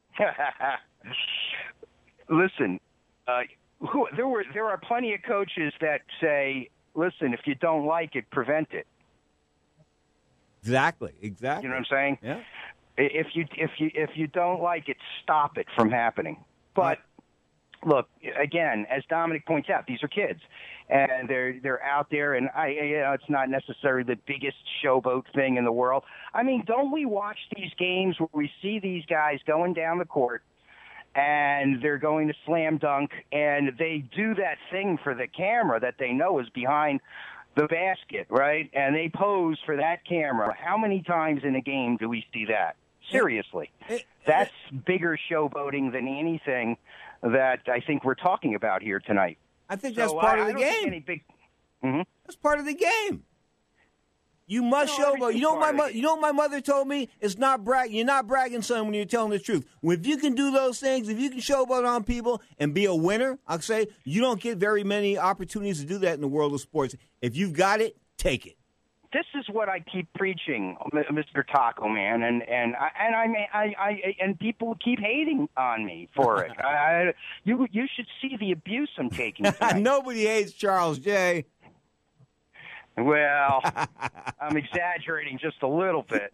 Listen, uh, who, there were there are plenty of coaches that say, listen, if you don't like it, prevent it. Exactly, exactly. You know what I'm saying? Yeah. If you if you if you don't like it, stop it from happening. But look, again, as Dominic points out, these are kids, and they're they're out there, and I, you know, it's not necessarily the biggest showboat thing in the world. I mean, don't we watch these games where we see these guys going down the court, and they're going to slam dunk, and they do that thing for the camera that they know is behind the basket, right? And they pose for that camera. How many times in a game do we see that? Seriously. That's bigger showboating than anything that I think we're talking about here tonight. I think so that's part I, of the I don't game. Think any big... mm-hmm. That's part of the game. You must no, showboat. You know what my mo- you know what my mother told me? It's not brag. You're not bragging, son, when you're telling the truth. If you can do those things, if you can showboat on people and be a winner, I'll say you don't get very many opportunities to do that in the world of sports. If you've got it, take it. This is what I keep preaching, Mister Taco Man, and and I and I, I, I and people keep hating on me for it. I, you you should see the abuse I'm taking. Nobody hates Charles J. Well, I'm exaggerating just a little bit.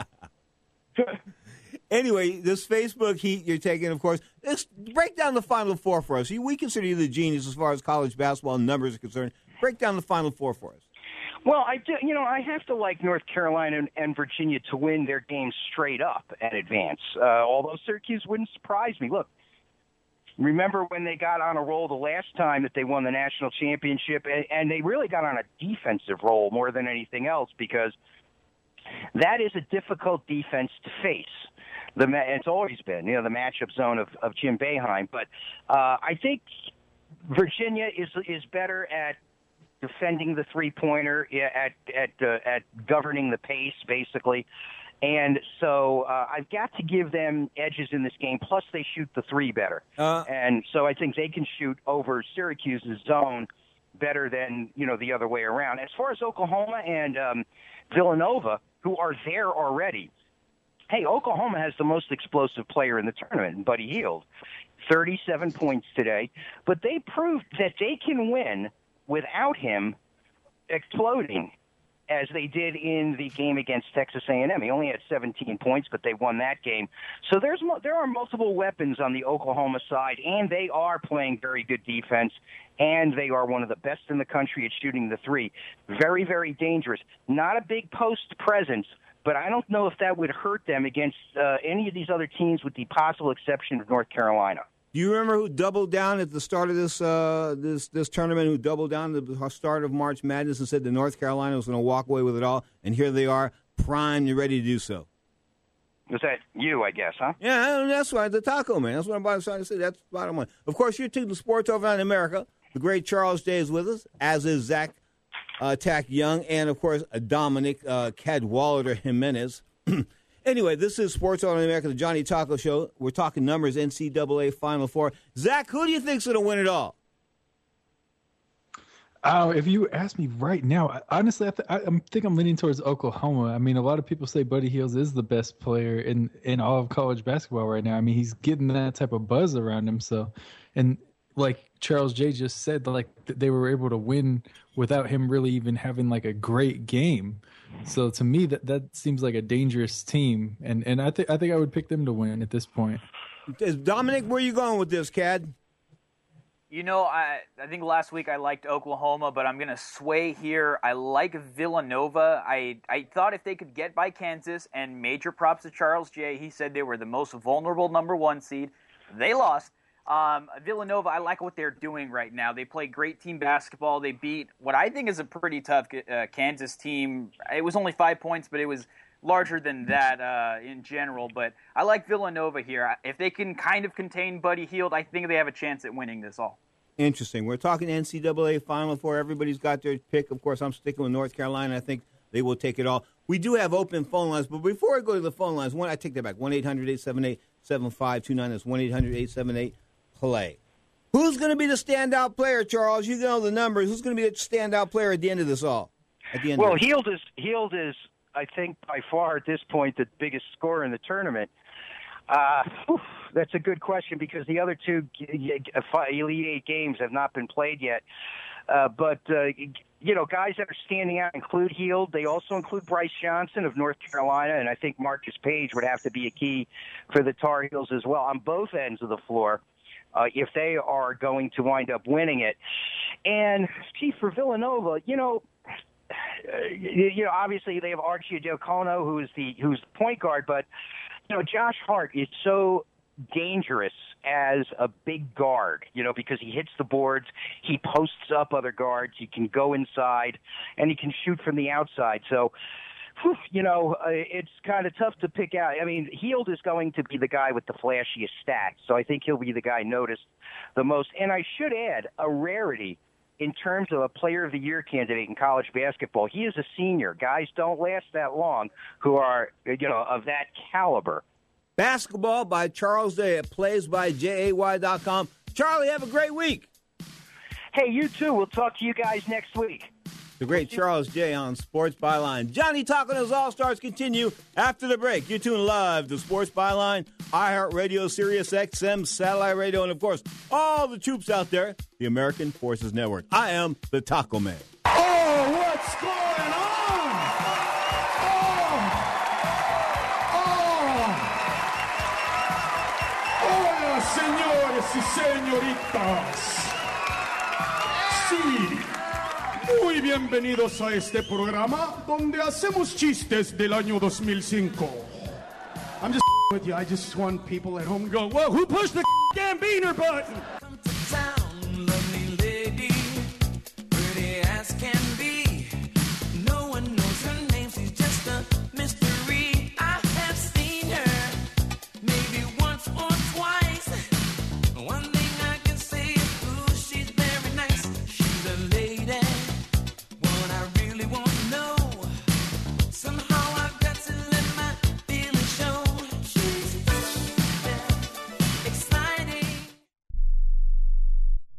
Anyway, this Facebook heat you're taking, of course, let's break down the Final Four for us. We consider you the genius as far as college basketball numbers are concerned. Break down the Final Four for us. Well, I do, you know, I have to like North Carolina and, and Virginia to win their games straight up and advance. Uh, although Syracuse wouldn't surprise me. Look, remember when they got on a roll the last time that they won the national championship, and, and they really got on a defensive roll more than anything else because that is a difficult defense to face. The it's always been, you know, the matchup zone of, of Jim Boeheim. But uh, I think Virginia is is better at defending the three-pointer, at at uh, at governing the pace, basically. And so uh, I've got to give them edges in this game. Plus, they shoot the three better, uh, and so I think they can shoot over Syracuse's zone better than you know the other way around. As far as Oklahoma and um, Villanova, who are there already, hey, Oklahoma has the most explosive player in the tournament, Buddy Hield, thirty-seven points today. But they proved that they can win without him exploding. as they did in the game against Texas A and M. He only had seventeen points, but they won that game. So there's there are multiple weapons on the Oklahoma side, and they are playing very good defense, and they are one of the best in the country at shooting the three. Very, very dangerous. Not a big post presence, but I don't know if that would hurt them against uh, any of these other teams with the possible exception of North Carolina. Do you remember who doubled down at the start of this uh, this this tournament, who doubled down at the start of March Madness and said that North Carolina was going to walk away with it all, and here they are, primed and ready to do so? Was that you, I guess, huh? Yeah, that's right, the Taco Man. That's what I'm about to say. That's the bottom line. Of course, you're tuned to Sports Over in America. The great Charles J. is with us, as is Zach uh, Tack Young, and, of course, Dominic uh, Cadwallader Jimenez. Anyway, this is Sports Over in America, the Johnny Taco Show. We're talking numbers, N C double A Final Four. Zach, who do you think's going to win it all? Oh, if you ask me right now, honestly, I, th- I think I'm leaning towards Oklahoma. I mean, a lot of people say Buddy Hield is the best player in, in all of college basketball right now. I mean, he's getting that type of buzz around him. So, and like Charles J. just said, like they were able to win without him really even having like a great game. So to me, that, that seems like a dangerous team, and and I think I think I would pick them to win at this point. Dominic, where are you going with this, Cad? You know, I I think last week I liked Oklahoma, but I'm going to sway here. I like Villanova. I, I thought if they could get by Kansas, and major props to Charles J., he said they were the most vulnerable number one seed. They lost. Um, Villanova, I like what they're doing right now. They play great team basketball. They beat what I think is a pretty tough uh, Kansas team. It was only five points, but it was larger than that uh, in general. But I like Villanova here. If they can kind of contain Buddy Hield, I think they have a chance at winning this all. Interesting. We're talking N C double A Final Four. Everybody's got their pick. Of course, I'm sticking with North Carolina. I think they will take it all. We do have open phone lines, but before I go to the phone lines, one I take that back. one eight hundred eight seven eight seven five two nine. That's one eight hundred eight seven eight play. Who's going to be the standout player, Charles? You know the numbers. Who's going to be the standout player at the end of this all? At the end well, of Hield is Hield is, I think, by far at this point the biggest scorer in the tournament. Uh, whew, that's a good question because the other two Elite Eight games have not been played yet. Uh, but uh, you know, guys that are standing out include Hield. They also include Bryce Johnson of North Carolina, and I think Marcus Page would have to be a key for the Tar Heels as well on both ends of the floor. Uh, if they are going to wind up winning it. And, gee, for Villanova, you know, uh, you, you know, obviously they have Archie Diacono, who is the who's the point guard, but, you know, Josh Hart is so dangerous as a big guard, you know, because he hits the boards, he posts up other guards, he can go inside, and he can shoot from the outside. So, you know, uh, it's kind of tough to pick out. I mean, Hield is going to be the guy with the flashiest stats, so I think he'll be the guy noticed the most. And I should add, a rarity in terms of a Player of the Year candidate in college basketball. He is a senior. Guys don't last that long who are, you know, of that caliber. Basketball by Charles Day at plays by jay dot com. Charlie, have a great week. Hey, you too. We'll talk to you guys next week. The great Charles J. on Sports Byline. Johnny Taco and his All-Stars continue after the break. You tune live to Sports Byline, iHeartRadio, Sirius X M, Satellite Radio, and, of course, all the troops out there, the American Forces Network. I am the Taco Man. Oh, what's going on? Oh, oh. Hola, señores y señoritas. Sí. Muy bienvenidos a este programa donde hacemos chistes del año dos mil cinco. I'm just with you. I just want people at home to go, whoa, who pushed the damn beaner button?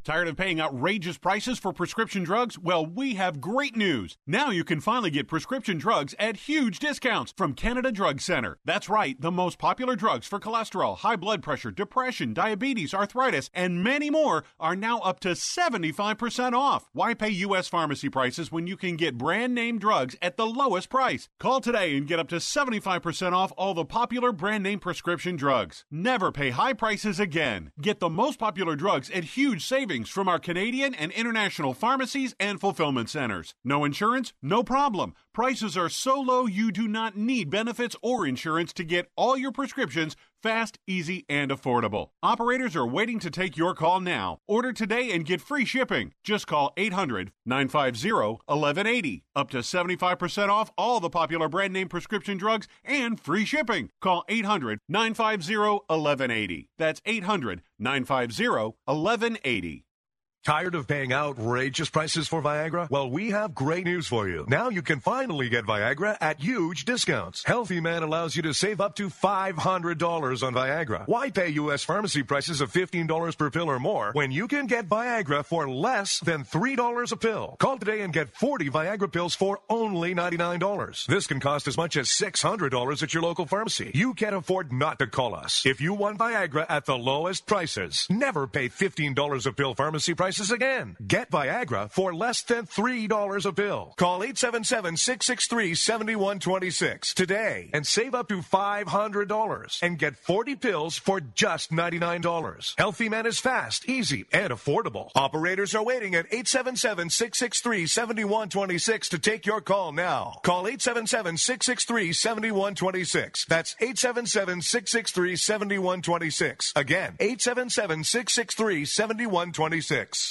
Tired of paying outrageous prices for prescription drugs? Well, we have great news. Now you can finally get prescription drugs at huge discounts from Canada Drug Center. That's right, the most popular drugs for cholesterol, high blood pressure, depression, diabetes, arthritis, and many more are now up to seventy-five percent off. Why pay U S pharmacy prices when you can get brand name drugs at the lowest price? Call today and get up to seventy-five percent off all the popular brand name prescription drugs. Never pay high prices again. Get the most popular drugs at huge savings from our Canadian and international pharmacies and fulfillment centers. No insurance? No problem. Prices are so low you do not need benefits or insurance to get all your prescriptions fast, easy, and affordable. Operators are waiting to take your call now. Order today and get free shipping. Just call eight hundred, nine five zero, one one eight zero. Up to seventy-five percent off all the popular brand name prescription drugs and free shipping. Call eight hundred, nine five zero, one one eight zero. That's eight hundred, nine five zero, one one eight zero. Tired of paying outrageous prices for Viagra? Well, we have great news for you. Now you can finally get Viagra at huge discounts. Healthy Man allows you to save up to five hundred dollars on Viagra. Why pay U S pharmacy prices of fifteen dollars per pill or more when you can get Viagra for less than three dollars a pill? Call today and get forty Viagra pills for only ninety-nine dollars. This can cost as much as six hundred dollars at your local pharmacy. You can't afford not to call us. If you want Viagra at the lowest prices, never pay fifteen dollars a pill pharmacy prices again. Get Viagra for less than three dollars a pill. Call eight seven seven, six six three, seven one two six today and save up to five hundred dollars and get forty pills for just ninety-nine dollars. Healthy Man is fast, easy, and affordable. Operators are waiting at eight seven seven, six six three, seven one two six to take your call now. Call eight seven seven, six six three, seven one two six. That's eight seven seven, six six three, seven one two six. Again, eight seven seven, six six three, seven one two six.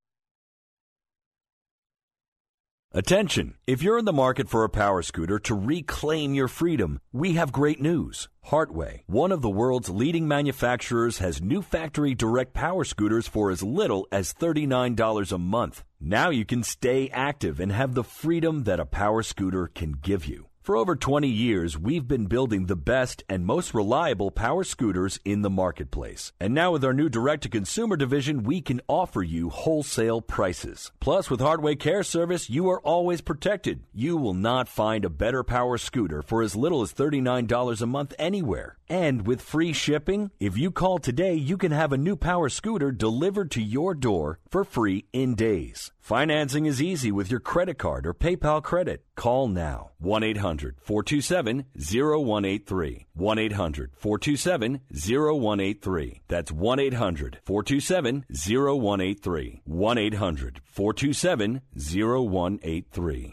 Attention! If you're in the market for a power scooter to reclaim your freedom, we have great news. Hartway, one of the world's leading manufacturers, has new factory direct power scooters for as little as thirty-nine dollars a month. Now you can stay active and have the freedom that a power scooter can give you. For over twenty years, we've been building the best and most reliable power scooters in the marketplace. And now with our new direct-to-consumer division, we can offer you wholesale prices. Plus, with Hardway Care Service, you are always protected. You will not find a better power scooter for as little as thirty-nine dollars a month anywhere. And with free shipping, if you call today, you can have a new power scooter delivered to your door for free in days. Financing is easy with your credit card or PayPal credit. Call now. one eight hundred, four two seven, zero one eight three. one eight hundred, four two seven, zero one eight three. That's one eight hundred, four two seven, zero one eight three. one eight hundred, four two seven, zero one eight three.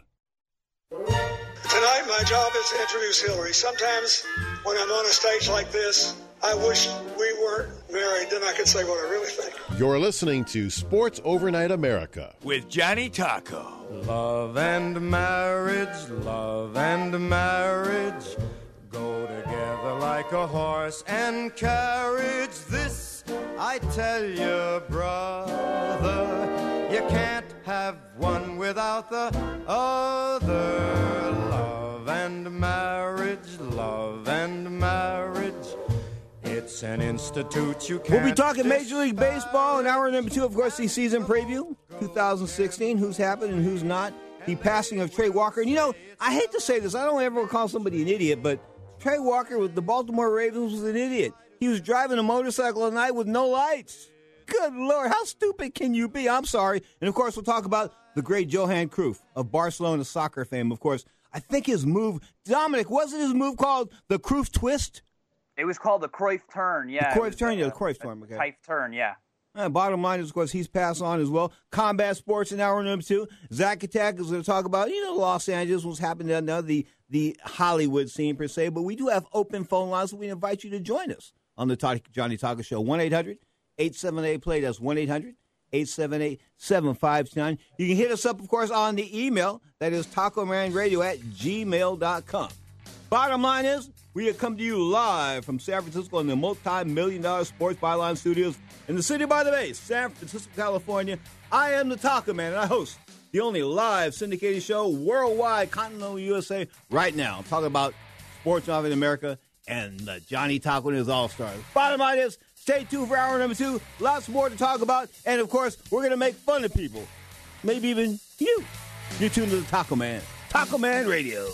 Tonight, my job is to introduce Hillary. Sometimes when I'm on a stage like this, I wish we weren't married. Then I could say what I really think. You're listening to Sports Overnight America with Johnny Taco. Love and marriage, love and marriage go together like a horse and carriage. This I tell you, brother, you can't have one without the other. Love and marriage, love and marriage. It's an institute you can't. We'll be talking Major League Baseball in hour number two, of course, the season preview, two thousand sixteen, who's happened and who's not. The passing of Trey Walker. And, you know, I hate to say this. I don't ever call somebody an idiot, but Trey Walker with the Baltimore Ravens was an idiot. He was driving a motorcycle at night with no lights. Good Lord, how stupid can you be? I'm sorry. And, of course, we'll talk about the great Johan Cruyff of Barcelona soccer fame. Of course, I think his move, Dominic, wasn't his move called the Cruyff twist? It was called the Cruyff turn, yeah. The Cruyff turn, yeah, the Cruyff turn. Okay. Type turn, yeah. Uh, bottom line is, of course, he's passed on as well. Combat Sports in hour number two. Zach Attack is going to talk about, you know, Los Angeles, what's happening now, the, the Hollywood scene, per se. But we do have open phone lines, so we invite you to join us on the Johnny Taco Show. one eight hundred, eight seven eight, play. That's one eight hundred, eight seven eight, seven five two nine. You can hit us up, of course, on the email. That is taco man radio at gmail dot com. Bottom line is, we have come to you live from San Francisco in the multi-million dollar Sports Byline Studios in the city by the bay, San Francisco, California. I am the Taco Man, and I host the only live syndicated show worldwide, continental U S A, right now. I'm talking about sports in America and uh, Johnny Taco and his All-Stars. Bottom line is, Stay tuned for hour number two. Lots more to talk about. And, of course, we're going to make fun of people. Maybe even you. You're tuned to the Taco Man. Taco Man Radio.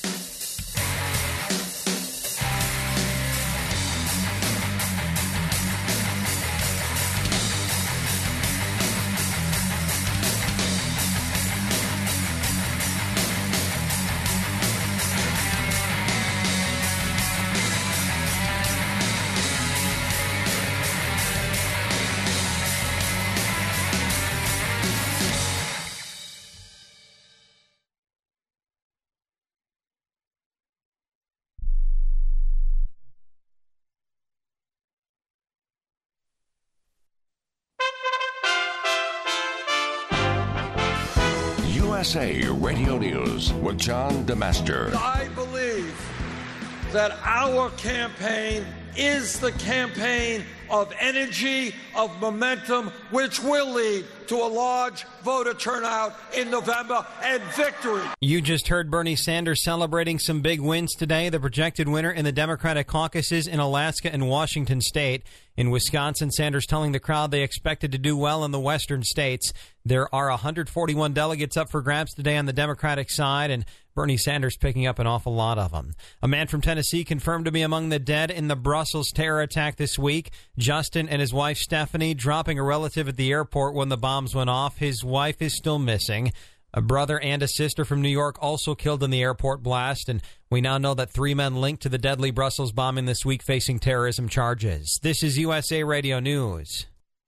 U S A Radio News with John DeMaster. I believe that our campaign is the campaign of energy, of momentum, which will lead to a large voter turnout in November and victory. You just heard Bernie Sanders celebrating some big wins today, the projected winner in the Democratic caucuses in Alaska and Washington state. In Wisconsin, Sanders telling the crowd they expected to do well in the western states. There are one hundred forty-one delegates up for grabs today on the Democratic side, and Bernie Sanders picking up an awful lot of them. A man from Tennessee confirmed to be among the dead in the Brussels terror attack this week. Justin and his wife Stephanie dropping a relative at the airport when the bombs went off. His wife is still missing. A brother and a sister from New York also killed in the airport blast, and we now know that three men linked to the deadly Brussels bombing this week facing terrorism charges. This is U S A Radio News.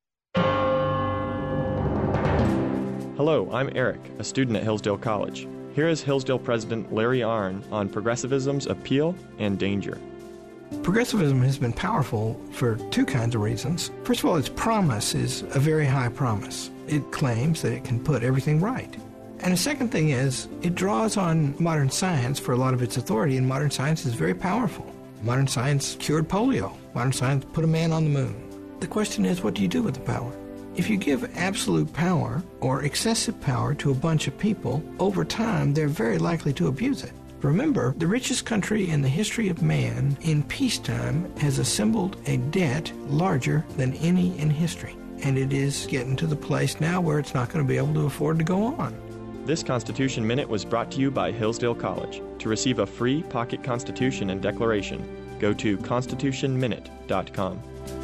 Hello, I'm Eric, a student at Hillsdale College. Here is Hillsdale President Larry Arnn on progressivism's appeal and danger. Progressivism has been powerful for two kinds of reasons. First of all, its promise is a very high promise. It claims that it can put everything right. And the second thing is, it draws on modern science for a lot of its authority, and modern science is very powerful. Modern science cured polio. Modern science put a man on the moon. The question is, what do you do with the power? If you give absolute power or excessive power to a bunch of people, over time, they're very likely to abuse it. Remember, the richest country in the history of man in peacetime has assembled a debt larger than any in history. And it is getting to the place now where it's not going to be able to afford to go on. This Constitution Minute was brought to you by Hillsdale College. To receive a free pocket Constitution and Declaration, go to constitution minute dot com.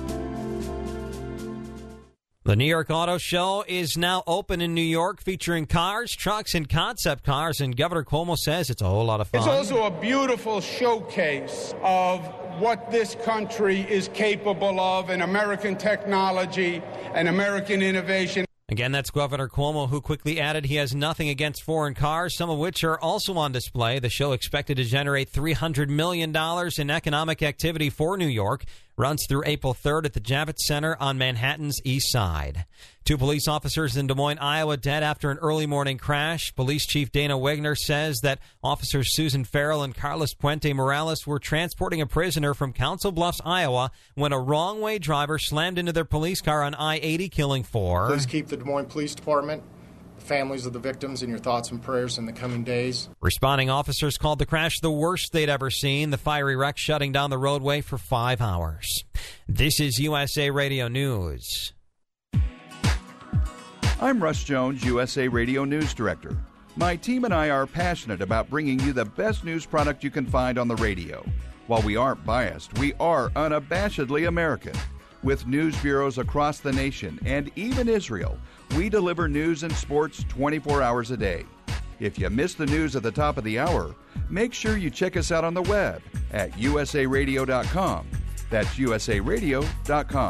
The New York Auto Show is now open in New York, featuring cars, trucks, and concept cars, and Governor Cuomo says it's a whole lot of fun. It's also a beautiful showcase of what this country is capable of in American technology and American innovation. Again, that's Governor Cuomo, who quickly added he has nothing against foreign cars, some of which are also on display. The show, expected to generate three hundred million dollars in economic activity for New York, runs through April third at the Javits Center on Manhattan's East Side. Two police officers in Des Moines, Iowa, dead after an early morning crash. Police Chief Dana Wegner says that officers Susan Farrell and Carlos Puente Morales were transporting a prisoner from Council Bluffs, Iowa, when a wrong-way driver slammed into their police car on I eighty, killing four. Please keep the Des Moines Police Department, the families of the victims, in your thoughts and prayers in the coming days. Responding officers called the crash the worst they'd ever seen, the fiery wreck shutting down the roadway for five hours. This is U S A Radio News. I'm Russ Jones, U S A Radio News Director. My team and I are passionate about bringing you the best news product you can find on the radio. While we aren't biased, we are unabashedly American. With news bureaus across the nation and even Israel, we deliver news and sports twenty-four hours a day. If you miss the news at the top of the hour, make sure you check us out on the web at U S A radio dot com. That's U S A radio dot com.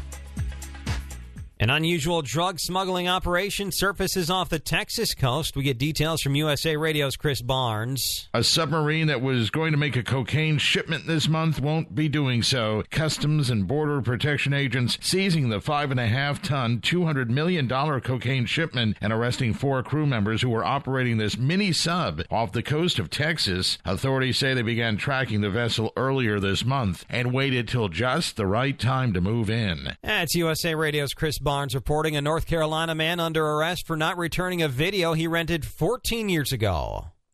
An unusual drug smuggling operation surfaces off the Texas coast. We get details from U S A Radio's Chris Barnes. A submarine that was going to make a cocaine shipment this month won't be doing so. Customs and Border Protection agents seizing the five and a half ton, two hundred million dollars cocaine shipment and arresting four crew members who were operating this mini sub off the coast of Texas. Authorities say they began tracking the vessel earlier this month and waited till just the right time to move in. That's U S A Radio's Chris Barnes reporting. A North Carolina man under arrest for not returning a video he rented fourteen years ago. The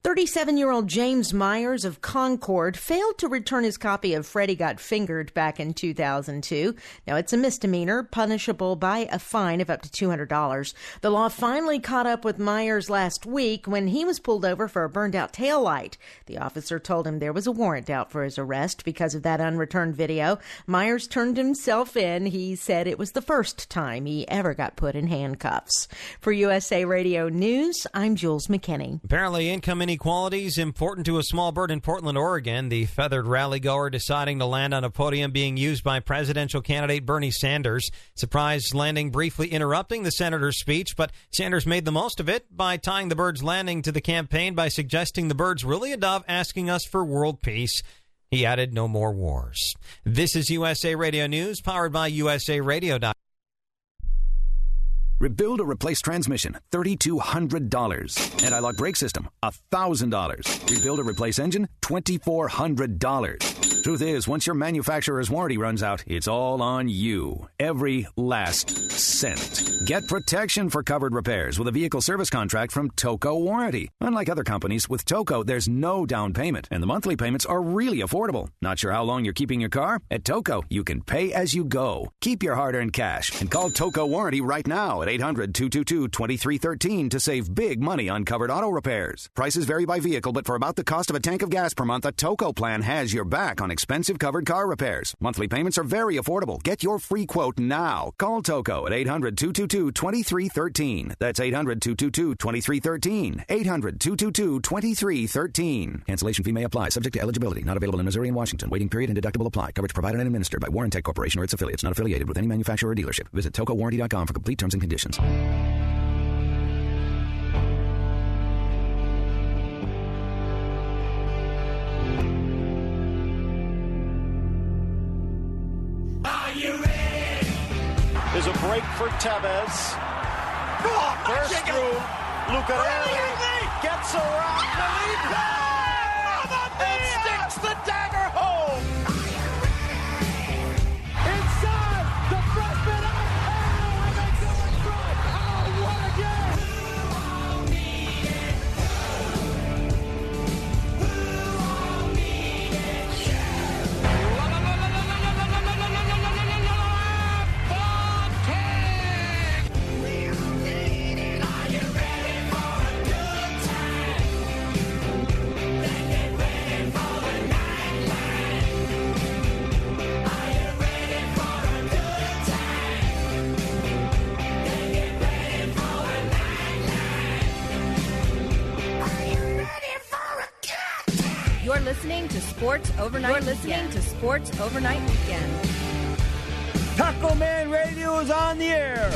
thirty-seven-year-old James Myers of Concord failed to return his copy of Freddy Got Fingered back in two thousand two. Now, it's a misdemeanor, punishable by a fine of up to two hundred dollars. The law finally caught up with Myers last week when he was pulled over for a burned-out taillight. The officer told him there was a warrant out for his arrest because of that unreturned video. Myers turned himself in. He said it was the first time he ever got put in handcuffs. For U S A Radio News, I'm Jules McKinney. Apparently, income inequality is important to a small bird in Portland, Oregon. The feathered rally-goer deciding to land on a podium being used by presidential candidate Bernie Sanders. Surprise landing briefly interrupting the senator's speech, but Sanders made the most of it by tying the bird's landing to the campaign by suggesting the bird's really a dove asking us for world peace. He added, no more wars. This is U S A Radio News, powered by U S A Radio dot com. Rebuild or replace transmission, three thousand two hundred dollars. Anti-lock brake system, one thousand dollars. Rebuild or replace engine, two thousand four hundred dollars. Truth is, once your manufacturer's warranty runs out, it's all on you. Every last cent. Get protection for covered repairs with a vehicle service contract from Toco Warranty. Unlike other companies, with Toco, there's no down payment, and the monthly payments are really affordable. Not sure how long you're keeping your car? At Toco, you can pay as you go. Keep your hard-earned cash and call Toco Warranty right now at eight hundred, two two two, two three one three to save big money on covered auto repairs. Prices vary by vehicle, but for about the cost of a tank of gas per month, a Toco plan has your back on expensive covered car repairs. Monthly payments are very affordable. Get your free quote now. Call Toco at eight hundred, two two two, two three one three. That's eight hundred, two two two, two three one three. eight hundred, two two two, two three one three. Cancellation fee may apply. Subject to eligibility. Not available in Missouri and Washington. Waiting period and deductible apply. Coverage provided and administered by Warrantech Corporation or its affiliates. Not affiliated with any manufacturer or dealership. Visit toco warranty dot com for complete terms and conditions. There's a break for Tevez. Oh, burst through. Lucarelli gets around Felipe and sticks the dagger home. Inside, the freshman out. Oh, and they do it right. Oh, what a game. You're listening to Sports Overnight You're listening Weekend. to Sports Overnight Weekend. Taco Man Radio is on the air.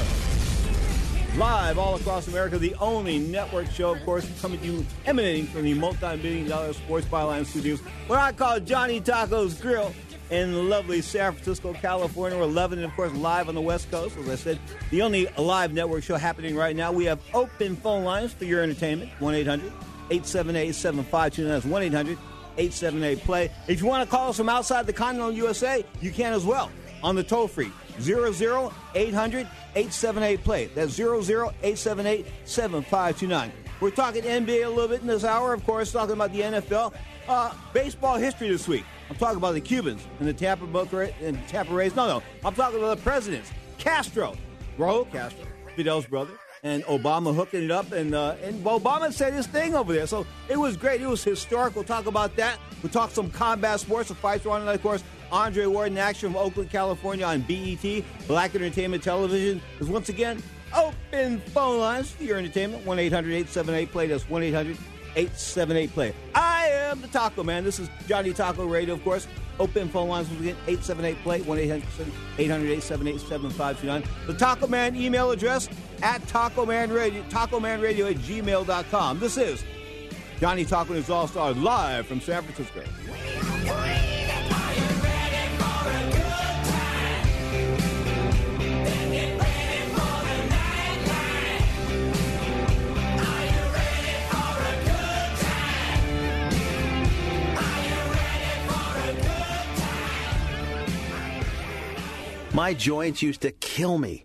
Live all across America, the only network show, of course, coming to you, emanating from the multi-million dollar Sports Byline Studios, what I call Johnny Taco's Grill in lovely San Francisco, California. We're loving it, of course, live on the West Coast. As I said, the only live network show happening right now. We have open phone lines for your entertainment, one eight hundred, eight seven eight, seven five two nine. That's one eight hundred, eight seven eight, play. If you want to call us from outside the continental U S A, you can as well on the toll-free zero zero eight hundred, eight seven eight, play. That's zero zero eight seven eight, seven five two nine. We're talking N B A a little bit in this hour, of course, talking about the N F L. Uh, baseball history this week. I'm talking about the Cubans and the Tampa Bay and Tampa Rays. No, no. I'm talking about the presidents. Castro, Raul Castro, Fidel's brother, and Obama hooking it up. And, uh, and Obama said his thing over there. So it was great. It was historic. We'll talk about that. We'll talk some combat sports. The fights are on tonight, of course. Andre Ward in action from Oakland, California on B E T, Black Entertainment Television. Is once again, open phone lines for your entertainment. one eight hundred, eight seven eight, play. That's one eight hundred, eight seven eight, play. I am the Taco Man. This is Johnny Taco Radio, of course. Open phone lines once again, eight seven eight, play. one eight hundred, eight seven eight, seven five two nine. The Taco Man email address at Taco Man Radio, Taco Man Radio at gmail dot com. This is Johnny Taco and his All-Stars live from San Francisco. My joints used to kill me.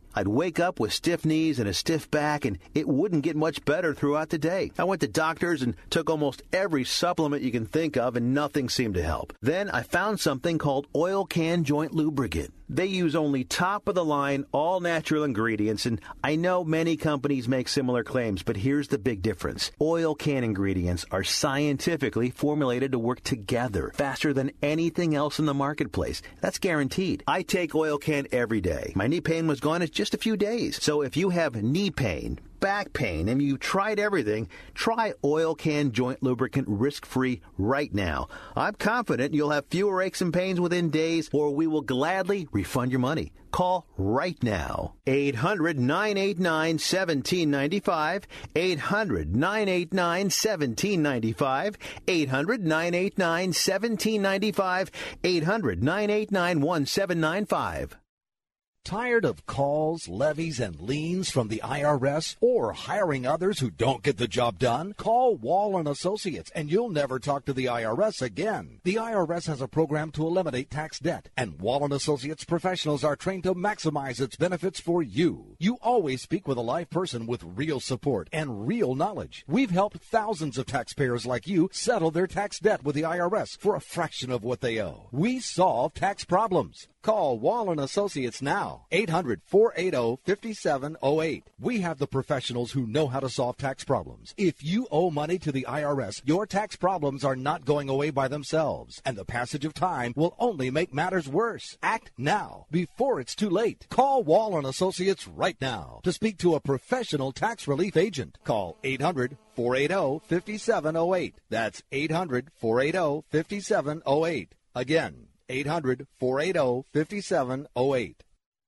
I'd wake up with stiff knees and a stiff back, and it wouldn't get much better throughout the day. I went to doctors and took almost every supplement you can think of, and nothing seemed to help. Then I found something called Oil Can Joint Lubricant. They use only top-of-the-line, all-natural ingredients, and I know many companies make similar claims, but here's the big difference. Oil Can ingredients are scientifically formulated to work together faster than anything else in the marketplace. That's guaranteed. I take Oil Can every day. My knee pain was gone in just a few days. So if you have knee pain, back pain, and you tried everything, try Oil Can Joint Lubricant risk-free right now. I'm confident you'll have fewer aches and pains within days, or we will gladly refund your money. Call right now. eight hundred, nine eight nine, one seven nine five. eight hundred, nine eight nine, one seven nine five. eight hundred, nine eight nine, one seven nine five. eight hundred, nine eight nine, one seven nine five. Tired of calls, levies, and liens from the I R S or hiring others who don't get the job done? Call Wall and Associates and you'll never talk to the I R S again. The I R S has a program to eliminate tax debt, and Wall and Associates professionals are trained to maximize its benefits for you. You always speak with a live person with real support and real knowledge. We've helped thousands of taxpayers like you settle their tax debt with the I R S for a fraction of what they owe. We solve tax problems. Call Wall and Associates now, eight hundred, four eight zero, five seven zero eight. We have the professionals who know how to solve tax problems. If you owe money to the I R S, your tax problems are not going away by themselves, and the passage of time will only make matters worse. Act now, before it's too late. Call Wall and Associates right now to speak to a professional tax relief agent. Call eight hundred, four eight zero, five seven zero eight. That's eight hundred, four eight zero, five seven zero eight. Again, eight hundred, four eight zero, five seven zero eight.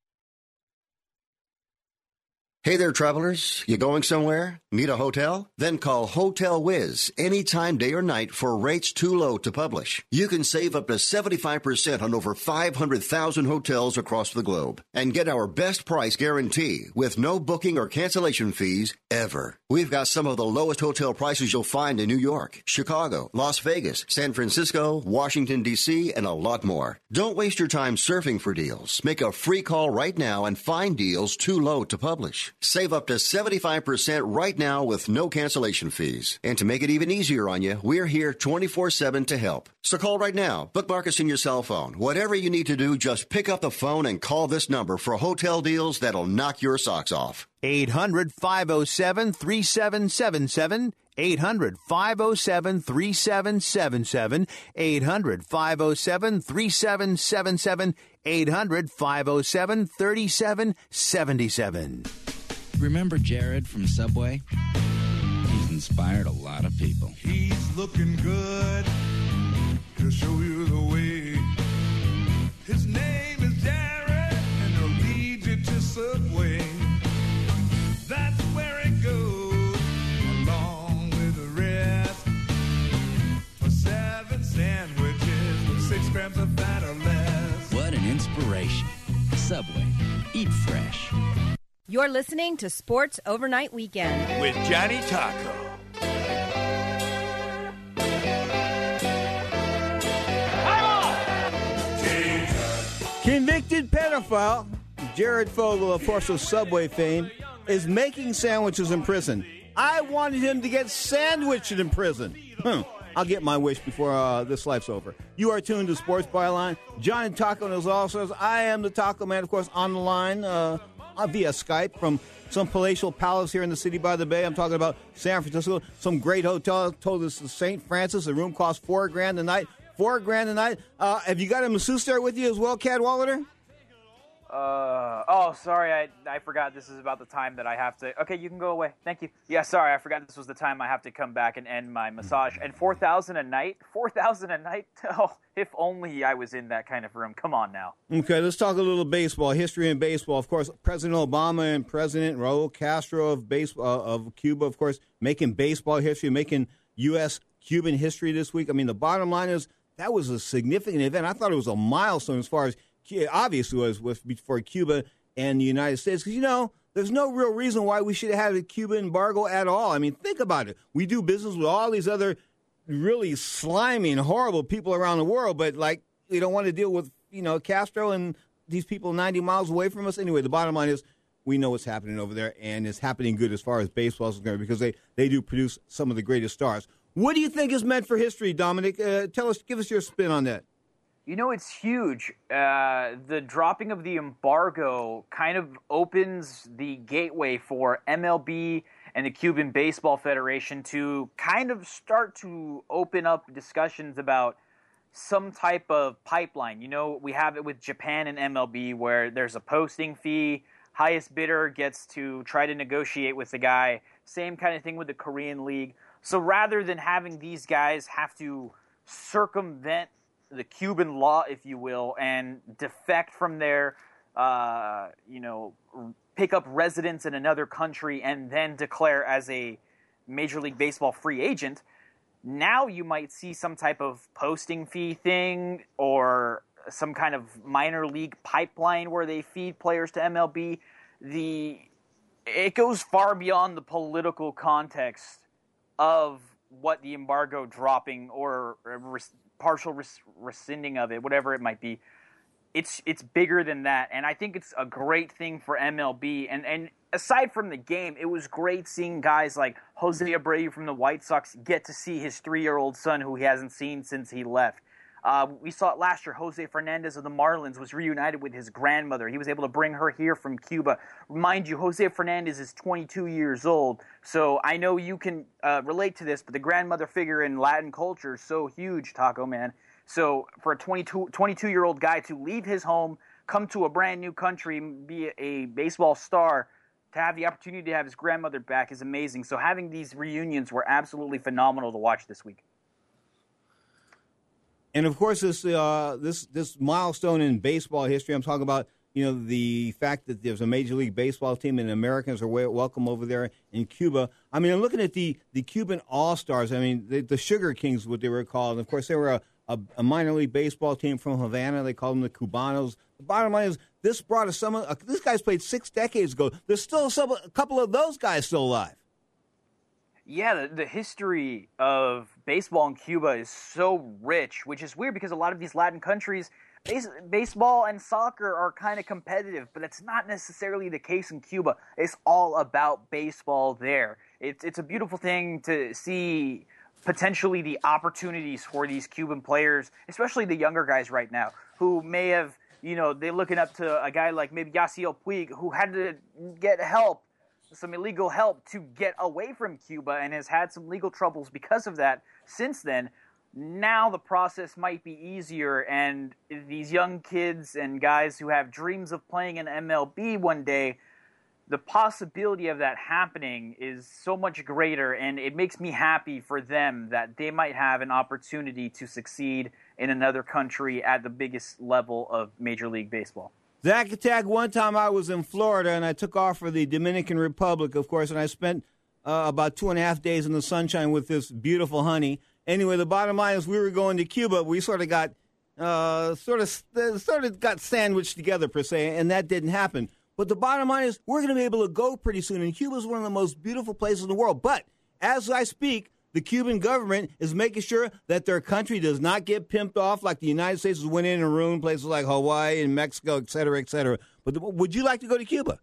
Hey there, travelers. You going somewhere? Need a hotel? Then call Hotel Wiz anytime, day or night, for rates too low to publish. You can save up to seventy-five percent on over five hundred thousand hotels across the globe and get our best price guarantee with no booking or cancellation fees ever. We've got some of the lowest hotel prices you'll find in New York, Chicago, Las Vegas, San Francisco, Washington, D C, and a lot more. Don't waste your time surfing for deals. Make a free call right now and find deals too low to publish. Save up to seventy-five percent right now with no cancellation fees. And to make it even easier on you, we're here twenty-four seven to help. So call right now. Bookmark us in your cell phone. Whatever you need to do, just pick up the phone and call this number for hotel deals that'll knock your socks off. eight hundred, five oh seven, three seven seven seven. eight hundred, five oh seven, three seven seven seven. eight hundred, five oh seven, three seven seven seven. eight hundred, five oh seven, three seven seven seven. Remember Jared from Subway? He's inspired a lot of people. He's looking good. He'll show you the way. His name is Jared, and he'll lead you to Subway. That's where it goes, along with the rest. For seven sandwiches with six grams of fat or less. What an inspiration. Subway. Eat fresh. You're listening to Sports Overnight Weekend with Johnny Taco. Convicted pedophile Jared Fogle, of course, of Subway fame, is making sandwiches in prison. I wanted him to get sandwiched in prison. Hmm. I'll get my wish before uh, this life's over. You are tuned to Sports Byline. Johnny Taco knows also. I am the Taco Man, of course, on the line uh, via Skype from some palatial palace here in the city by the bay. I'm talking about San Francisco. Some great hotel. Told us Saint Francis. The room costs four grand a night. Four grand a night. Uh, have you got a masseuse there with you as well, Cadwallader? Uh, oh, sorry, I I forgot this is about the time that I have to... Okay, you can go away. Thank you. Yeah, sorry, I forgot this was the time I have to come back and end my massage. And four thousand dollars a night? four thousand dollars a night? Oh, if only I was in that kind of room. Come on now. Okay, let's talk a little baseball, history in baseball. Of course, President Obama and President Raul Castro of baseball, uh, of Cuba, of course, making baseball history, making U S Cuban history this week. I mean, the bottom line is that was a significant event. I thought it was a milestone as far as... obviously was, was for Cuba and the United States, because, you know, there's no real reason why we should have had a Cuba embargo at all. I mean, think about it. We do business with all these other really slimy and horrible people around the world, but, like, we don't want to deal with, you know, Castro and these people ninety miles away from us. Anyway, the bottom line is we know what's happening over there, and it's happening good as far as baseball is concerned because they, they do produce some of the greatest stars. What do you think is meant for history, Dominic? Uh, tell us, give us your spin on that. You know, it's huge. Uh, the dropping of the embargo kind of opens the gateway for M L B and the Cuban Baseball Federation to kind of start to open up discussions about some type of pipeline. You know, we have it with Japan and M L B where there's a posting fee, highest bidder gets to try to negotiate with the guy. Same kind of thing with the Korean League. So rather than having these guys have to circumvent the Cuban law, if you will, and defect from their, uh, you know, pick up residence in another country and then declare as a Major League Baseball free agent, now you might see some type of posting fee thing or some kind of minor league pipeline where they feed players to M L B. The it goes far beyond the political context of what the embargo dropping or res- partial res- rescinding of it, whatever it might be. It's it's bigger than that, and I think it's a great thing for M L B. And, and aside from the game, it was great seeing guys like Jose Abreu from the White Sox get to see his three-year-old son who he hasn't seen since he left. Uh, we saw it last year. Jose Fernandez of the Marlins was reunited with his grandmother. He was able to bring her here from Cuba. Mind you, Jose Fernandez is twenty-two years old, so I know you can uh, relate to this, but the grandmother figure in Latin culture is so huge, Taco Man. So for a twenty-two, twenty-two-year-old guy to leave his home, come to a brand-new country, be a baseball star, to have the opportunity to have his grandmother back is amazing. So having these reunions were absolutely phenomenal to watch this week. And of course, this uh, this this milestone in baseball history. I'm talking about, you know, the fact that there's a Major League Baseball team and Americans are welcome over there in Cuba. I mean, I'm looking at the the Cuban All Stars. I mean, the, the Sugar Kings, what they were called. And of course, they were a, a, a minor league baseball team from Havana. They called them the Cubanos. The bottom line is, this brought us some. Uh, this guy's played six decades ago. There's still some, a couple of those guys still alive. Yeah, the, the history of baseball in Cuba is so rich, which is weird because a lot of these Latin countries, base, baseball and soccer are kind of competitive, but that's not necessarily the case in Cuba. It's all about baseball there. It's it's a beautiful thing to see potentially the opportunities for these Cuban players, especially the younger guys right now, who may have, you know, they're looking up to a guy like maybe Yasiel Puig, who had to get help, some illegal help to get away from Cuba and has had some legal troubles because of that since then. Now the process might be easier, and these young kids and guys who have dreams of playing in M L B one day, the possibility of that happening is so much greater, and it makes me happy for them that they might have an opportunity to succeed in another country at the biggest level of Major League Baseball. Zach Attack, one time I was in Florida, and I took off for the Dominican Republic, of course, and I spent uh, about two and a half days in the sunshine with this beautiful honey. Anyway, the bottom line is we were going to Cuba. We sort of got uh, sort of sort of got sandwiched together, per se, and that didn't happen. But the bottom line is we're going to be able to go pretty soon, and Cuba is one of the most beautiful places in the world. But as I speak, the Cuban government is making sure that their country does not get pimped off like the United States went in and ruined places like Hawaii and Mexico, et cetera, et cetera. But the, would you like to go to Cuba?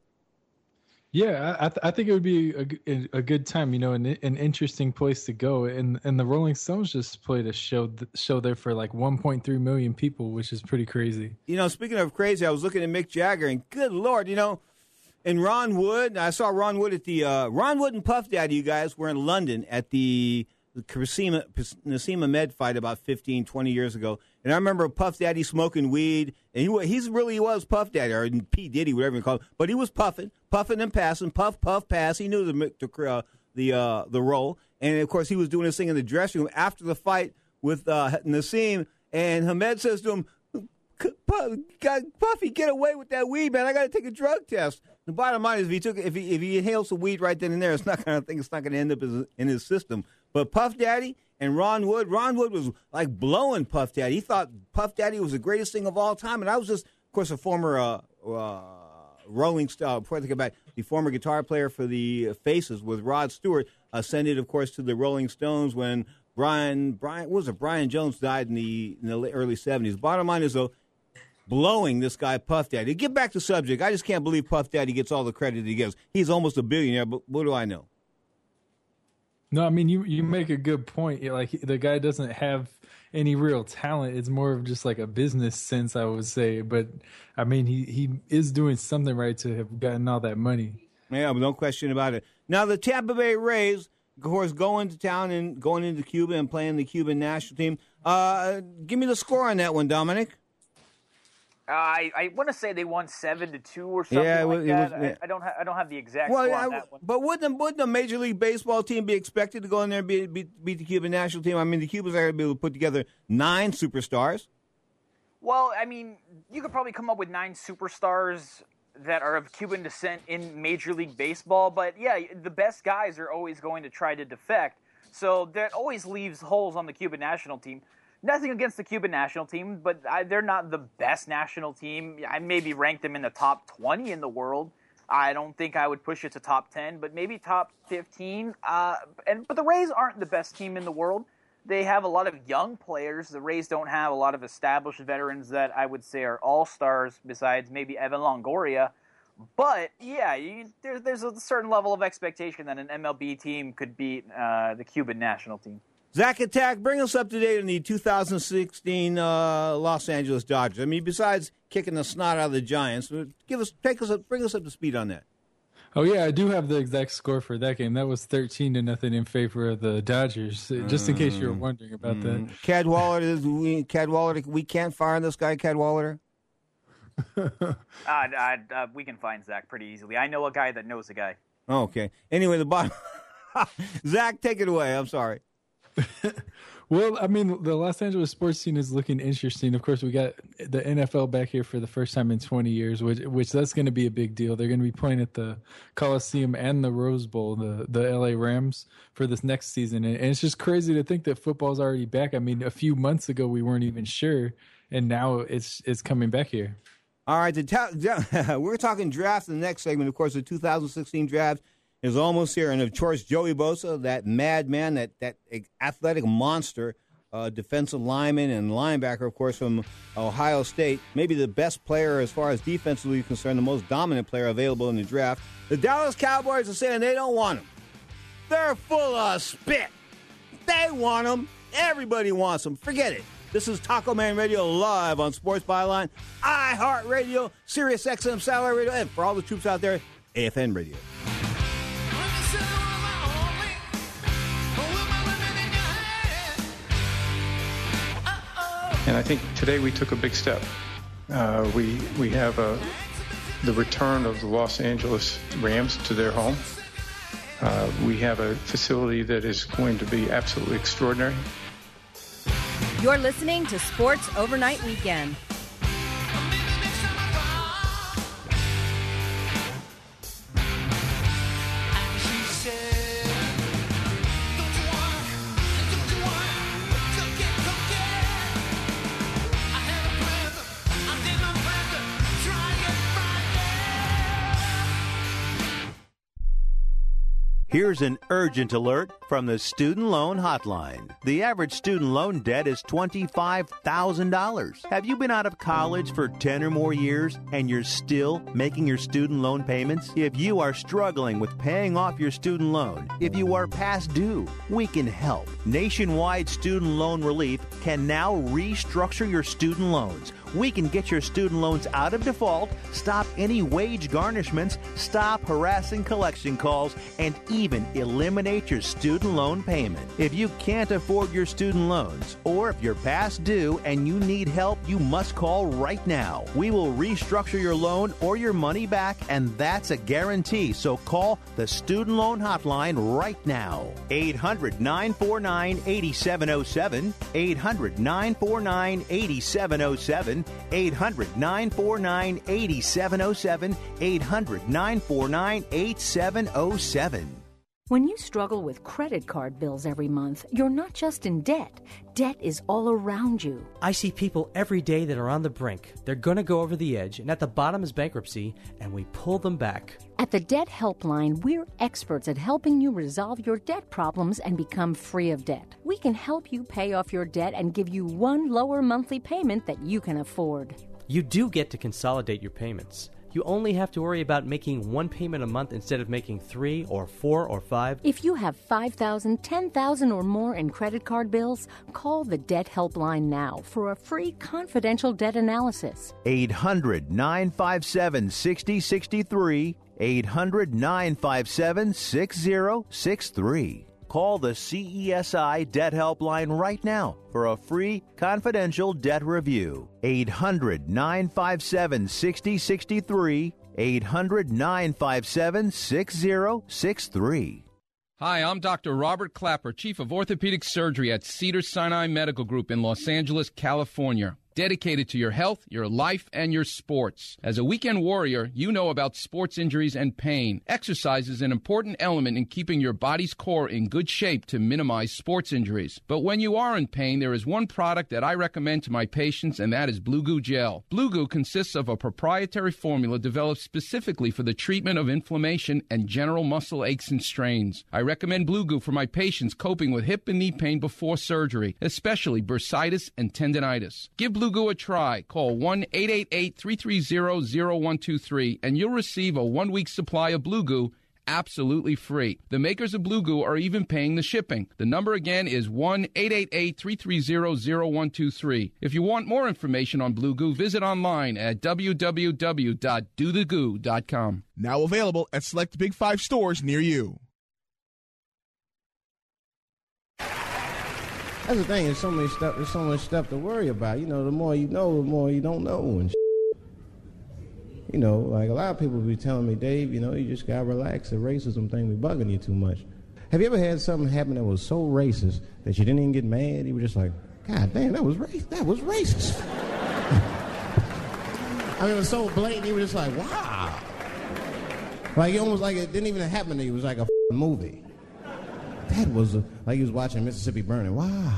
Yeah, I, th- I think it would be a, a good time, you know, an, an interesting place to go. And and the Rolling Stones just played a show show there for like one point three million people, which is pretty crazy. You know, speaking of crazy, I was looking at Mick Jagger, and good Lord, you know, and Ron Wood, I saw Ron Wood at the, uh, Ron Wood and Puff Daddy, you guys, were in London at the, the Nassim, Nassim Ahmed fight about fifteen, twenty years ago. And I remember Puff Daddy smoking weed, and he he's really was Puff Daddy, or P. Diddy, whatever you call it. But he was puffing, puffing and passing, puff, puff, pass. He knew the the uh, the, uh, the role. And, of course, he was doing this thing in the dressing room after the fight with uh, Nassim. And Ahmed says to him, Puffy, get away with that weed, man. I got to take a drug test. The bottom line is, if he took, if he if he inhales some weed right then and there, it's not going to think it's not going to end up in, in his system. But Puff Daddy and Ron Wood, Ron Wood was like blowing Puff Daddy. He thought Puff Daddy was the greatest thing of all time, and I was just, of course, a former uh, uh, Rolling Star. Before I think about the former guitar player for the Faces with Rod Stewart, ascended, of course, to the Rolling Stones when Brian Brian what was it Brian Jones died in the in the early seventies. Bottom line is, though, blowing this guy Puff Daddy. Get back to subject. I just can't believe Puff Daddy gets all the credit he gets. He's almost a billionaire, but what do I know? No, I mean, you, you make a good point. Like, the guy doesn't have any real talent. It's more of just like a business sense, I would say. But, I mean, he, he is doing something right to have gotten all that money. Yeah, no question about it. Now, the Tampa Bay Rays, of course, going to town and going into Cuba and playing the Cuban national team. Uh, give me the score on that one, Dominic. Uh, I, I want to say they won seven to two or something yeah, like was, that. Was, yeah. I, I don't ha- I don't have the exact well, score on I, that one. But wouldn't wouldn't a Major League Baseball team be expected to go in there and beat, beat, beat the Cuban national team? I mean, the Cubans are going to be able to put together nine superstars. Well, I mean, you could probably come up with nine superstars that are of Cuban descent in Major League Baseball. But, yeah, the best guys are always going to try to defect. So that always leaves holes on the Cuban national team. Nothing against the Cuban national team, but I, they're not the best national team. I maybe rank them in the top twenty in the world. I don't think I would push it to top ten, but maybe top fifteen. Uh, and But the Rays aren't the best team in the world. They have a lot of young players. The Rays don't have a lot of established veterans that I would say are all-stars, besides maybe Evan Longoria. But, yeah, you, there, there's a certain level of expectation that an M L B team could beat uh, the Cuban national team. Zach Attack, bring us up to date on the two thousand sixteen uh, Los Angeles Dodgers. I mean, besides kicking the snot out of the Giants, give us, take us, up, bring us up to speed on that. Oh yeah, I do have the exact score for that game. That was thirteen to nothing in favor of the Dodgers. Just in case you were wondering about mm. that. Cadwallader, we, Cadwallader, we can't fire this guy, Cadwallader. uh, uh, uh, we can find Zach pretty easily. I know a guy that knows a guy. Oh, okay. Anyway, the bottom. Zach, take it away. I'm sorry. Well, I mean, the Los Angeles sports scene is looking interesting. Of course, we got the N F L back here for the first time in twenty years, which which that's going to be a big deal. They're going to be playing at the Coliseum and the Rose Bowl, the, the L A Rams, for this next season. And, and it's just crazy to think that football's already back. I mean, a few months ago, we weren't even sure, and now it's it's coming back here. All right, the ta- we're talking draft in the next segment. Of course, the two thousand sixteen draft is almost here. And, of course, Joey Bosa, that madman, that, that athletic monster, uh, defensive lineman and linebacker, of course, from Ohio State, maybe the best player as far as defensively concerned, the most dominant player available in the draft. The Dallas Cowboys are saying they don't want him. They're full of spit. They want him. Everybody wants him. Forget it. This is Taco Man Radio live on Sports Byline, iHeartRadio, Sirius X M Satellite Radio, and for all the troops out there, A F N Radio. And I think today we took a big step. Uh, we we have a, the return of the Los Angeles Rams to their home. Uh, we have a facility that is going to be absolutely extraordinary. You're listening to Sports Overnight Weekend. Here's an urgent alert from the Student Loan Hotline. The average student loan debt is twenty-five thousand dollars. Have you been out of college for ten or more years and you're still making your student loan payments? If you are struggling with paying off your student loan, if you are past due, we can help. Nationwide Student Loan Relief can now restructure your student loans. We can get your student loans out of default, stop any wage garnishments, stop harassing collection calls, and even eliminate your student loan payment. If you can't afford your student loans, or if you're past due and you need help, you must call right now. We will restructure your loan or your money back, and that's a guarantee. So call the Student Loan Hotline right now. eight hundred, nine four nine, eight seven zero seven, eight hundred, nine four nine, eight seven zero seven, eight hundred, nine four nine, eight seven zero seven, eight hundred, nine four nine, eight seven zero seven. When you struggle with credit card bills every month, you're not just in debt. Debt is all around you. I see people every day that are on the brink. They're going to go over the edge, and at the bottom is bankruptcy, and we pull them back. At the Debt Helpline, we're experts at helping you resolve your debt problems and become free of debt. We can help you pay off your debt and give you one lower monthly payment that you can afford. You do get to consolidate your payments. You only have to worry about making one payment a month instead of making three or four or five. If you have five thousand dollars, ten thousand dollars or more in credit card bills, call the Debt Helpline now for a free confidential debt analysis. eight hundred nine five seven six zero six three. eight hundred nine five seven six zero six three. Call the C E S I Debt Helpline right now for a free confidential debt review. eight hundred nine five seven six zero six three. eight hundred nine five seven six zero six three. Hi, I'm Doctor Robert Clapper, Chief of Orthopedic Surgery at Cedars-Sinai Medical Group in Los Angeles, California. Dedicated to your health, your life, and your sports. As a weekend warrior, you know about sports injuries and pain. Exercise is an important element in keeping your body's core in good shape to minimize sports injuries. But when you are in pain, there is one product that I recommend to my patients, and that is Blue Goo Gel. Blue Goo consists of a proprietary formula developed specifically for the treatment of inflammation and general muscle aches and strains. I recommend Blue Goo for my patients coping with hip and knee pain before surgery, especially bursitis and tendinitis. Give Blue Goo a try. Call one eight eight eight, three three zero, zero one two three and you'll receive a one-week supply of Blue Goo absolutely free. The makers of Blue Goo are even paying the shipping. The number again is one eight eight eight, three three zero, zero one two three. If you want more information on Blue Goo, visit online at w w w dot do the goo dot com. Now available at select Big Five stores near you. That's the thing. There's so many stuff. There's so much stuff to worry about. You know, the more you know, the more you don't know, and you know, like a lot of people be telling me, Dave, you know, you just gotta relax. The racism thing be bugging you too much. Have you ever had something happen that was so racist that you didn't even get mad? You were just like, God damn, that was racist. That was racist. I mean, it was so blatant. You were just like, wow. Like it almost like it didn't even happen to you. It was like a movie. That was a, like he was watching Mississippi Burning. Wow.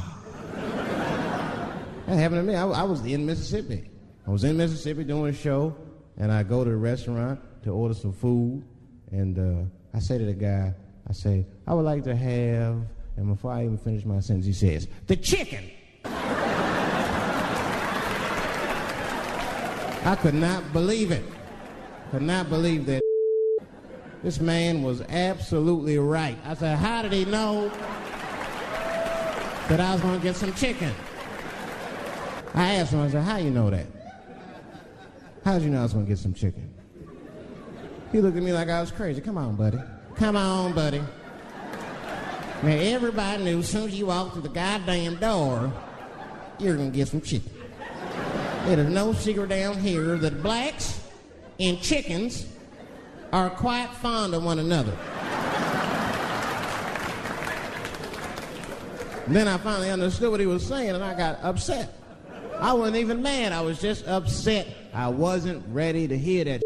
That happened to me. I, I was in Mississippi. I was in Mississippi doing a show, and I go to the restaurant to order some food, and uh, I say to the guy, I say, I would like to have, and before I even finish my sentence, he says, the chicken. I could not believe it. Could not believe that. This man was absolutely right. I said, how did he know that I was going to get some chicken? I asked him, I said, how you know that? How did you know I was going to get some chicken? He looked at me like I was crazy. Come on, buddy. Come on, buddy. Now, everybody knew as soon as you walked through the goddamn door, you're going to get some chicken. There's no secret down here that blacks and chickens are quite fond of one another. Then I finally understood what he was saying, and I got upset. I wasn't even mad. I was just upset. I wasn't ready to hear that.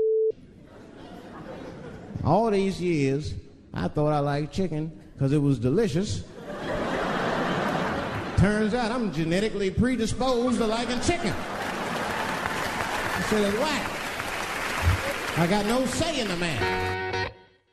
All these years, I thought I liked chicken because it was delicious. Turns out I'm genetically predisposed to liking chicken. I said, it's whack. I got no say in the man.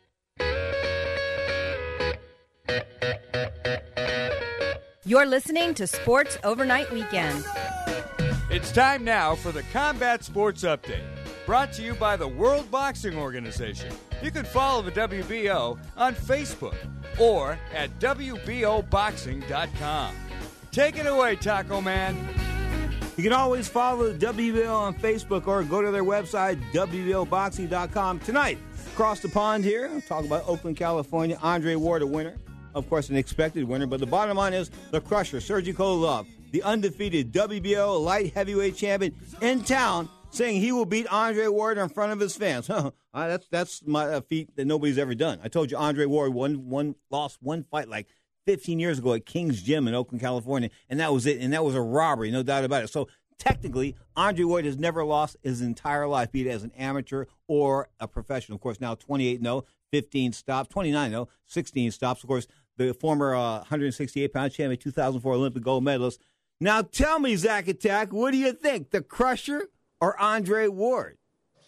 You're listening to Sports Overnight Weekend. It's time now for the Combat Sports Update, brought to you by the World Boxing Organization. You can follow the W B O on Facebook or at w b o boxing dot com. Take it away, Taco Man. You can always follow the W B O on Facebook or go to their website, w b o boxing dot com. Tonight, across the pond here, I'm talking about Oakland, California. Andre Ward, a winner. Of course, an expected winner. But the bottom line is the Crusher, Sergey Kovalev, the undefeated W B O light heavyweight champion in town, saying he will beat Andre Ward in front of his fans. Huh. that's that's my uh, feat that nobody's ever done. I told you Andre Ward won, one, lost one fight like fifteen years ago at King's Gym in Oakland, California, and that was it. And that was a robbery, no doubt about it. So technically, Andre Ward has never lost his entire life, be it as an amateur or a professional. Of course, now twenty-eight and oh, fifteen stops, twenty-nine and oh, sixteen stops. Of course, the former uh, one hundred sixty-eight pound champion, two thousand four Olympic gold medalist. Now tell me, Zach Attack, what do you think, the Crusher or Andre Ward?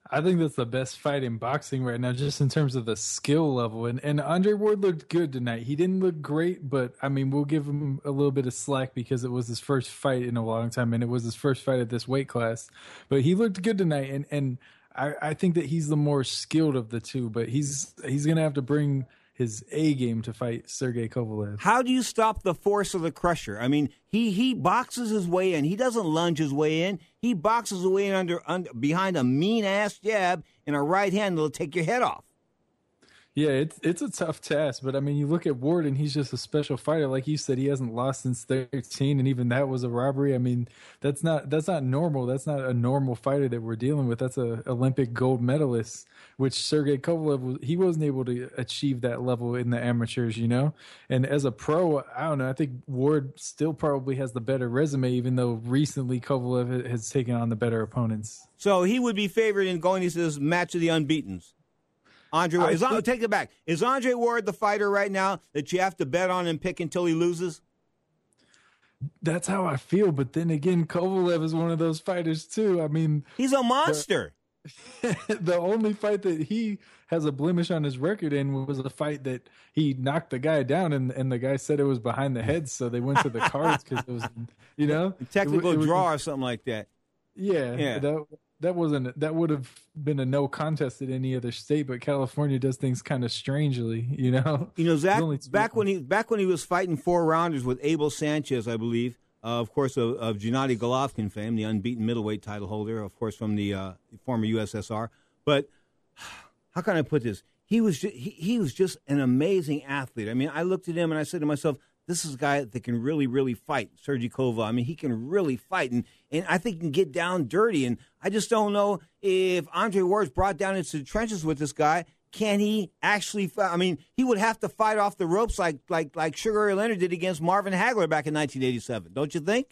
I think that's the best fight in boxing right now, just in terms of the skill level. And and Andre Ward looked good tonight. He didn't look great, but I mean, we'll give him a little bit of slack because it was his first fight in a long time, and it was his first fight at this weight class. But he looked good tonight, and and I, I think that he's the more skilled of the two. But he's he's gonna have to bring his A game to fight Sergey Kovalev. How do you stop the force of the crusher? I mean, he he boxes his way in. He doesn't lunge his way in. He boxes his way in under, under behind a mean-ass jab and a right hand that'll take your head off. Yeah, it's it's a tough task, but I mean, you look at Ward and he's just a special fighter. Like you said, he hasn't lost since thirteen, and even that was a robbery. I mean, that's not that's not normal. That's not a normal fighter that we're dealing with. That's a Olympic gold medalist, which Sergey Kovalev was, he wasn't able to achieve that level in the amateurs, you know. And as a pro, I don't know. I think Ward still probably has the better resume, even though recently Kovalev has taken on the better opponents. So he would be favored in going into this match of the unbeatens. Andre Ward. Is, think, take it back. Is Andre Ward the fighter right now that you have to bet on and pick until he loses? That's how I feel. But then again, Kovalev is one of those fighters too. I mean, he's a monster. The, the only fight that he has a blemish on his record in was a fight that he knocked the guy down, and, and the guy said it was behind the head, so they went to the cards because it was, you know, a technical it, it draw was, or something like that. Yeah, yeah. That, That wasn't. That would have been a no contest at any other state, but California does things kind of strangely, you know. You know, Zach. Back when he back when he was fighting four rounders with Abel Sanchez, I believe, uh, of course, of, of Gennady Golovkin fame, the unbeaten middleweight title holder, of course, from the uh, former U S S R. But how can I put this? He was just, he, he was just an amazing athlete. I mean, I looked at him and I said to myself, this is a guy that can really, really fight, Sergey Kovalev. I mean, he can really fight, and, and I think he can get down dirty. And I just don't know if Andre Ward's brought down into the trenches with this guy. Can he actually fight? I mean, he would have to fight off the ropes like like like Sugar Ray Leonard did against Marvin Hagler back in nineteen eighty-seven. Don't you think?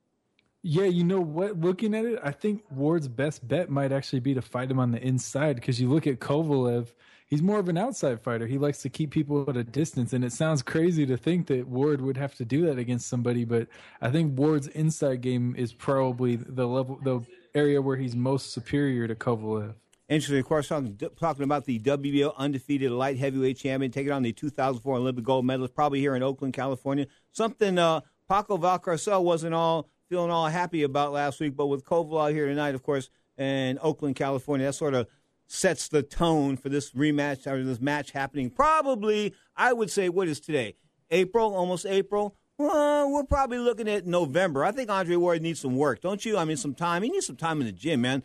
Yeah, you know what? Looking at it, I think Ward's best bet might actually be to fight him on the inside, because you look at Kovalev, he's more of an outside fighter. He likes to keep people at a distance, and it sounds crazy to think that Ward would have to do that against somebody, but I think Ward's inside game is probably the level, the area where he's most superior to Kovalev. Interesting, of course, talking, talking about the W B O undefeated light heavyweight champion, taking on the two thousand four Olympic gold medalist, probably here in Oakland, California. Something uh, Paco Valcarcel wasn't all feeling all happy about last week, but with Kovalev here tonight, of course, in Oakland, California, that sort of sets the tone for this rematch, or this match happening probably, I would say, what is today? April, almost April? Well, we're probably looking at November. I think Andre Ward needs some work, don't you? I mean, some time. He needs some time in the gym, man.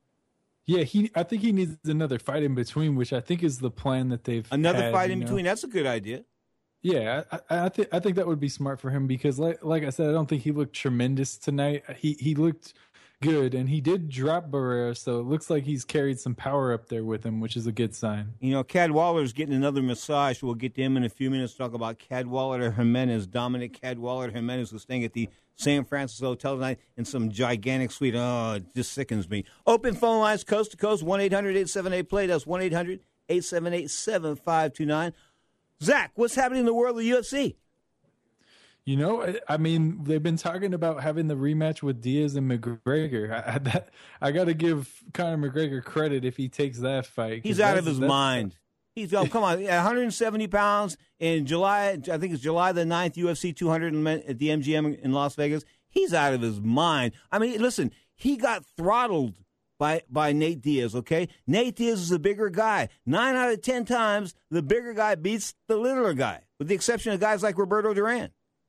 Yeah, he. I think he needs another fight in between, which I think is the plan that they've Another had, fight in know? between. That's a good idea. Yeah, I, I think I think that would be smart for him, because, like like I said, I don't think he looked tremendous tonight. He he looked good, and he did drop Barrera, so it looks like he's carried some power up there with him, which is a good sign. You know, Cadwallader's getting another massage. We'll get to him in a few minutes to talk about Cadwallader Jimenez, Dominic Cadwallader Jimenez, who's staying at the San Francisco Hotel tonight in some gigantic suite. Oh, it just sickens me. Open phone lines coast to coast, one eight hundred eight seven eight play. That's one eight hundred eight seven eight seven five two nine. Zach, what's happening in the world of U F C? You know, I, I mean, they've been talking about having the rematch with Diaz and McGregor. I, I, that, I got to give Conor McGregor credit if he takes that fight. He's out of his mind. He's oh, come on, one hundred seventy pounds in July. I think it's July the ninth, U F C two hundred at the M G M in Las Vegas. He's out of his mind. I mean, listen, he got throttled by by Nate Diaz, okay? Nate Diaz is a bigger guy. Nine out of ten times, the bigger guy beats the littler guy, with the exception of guys like Roberto Duran.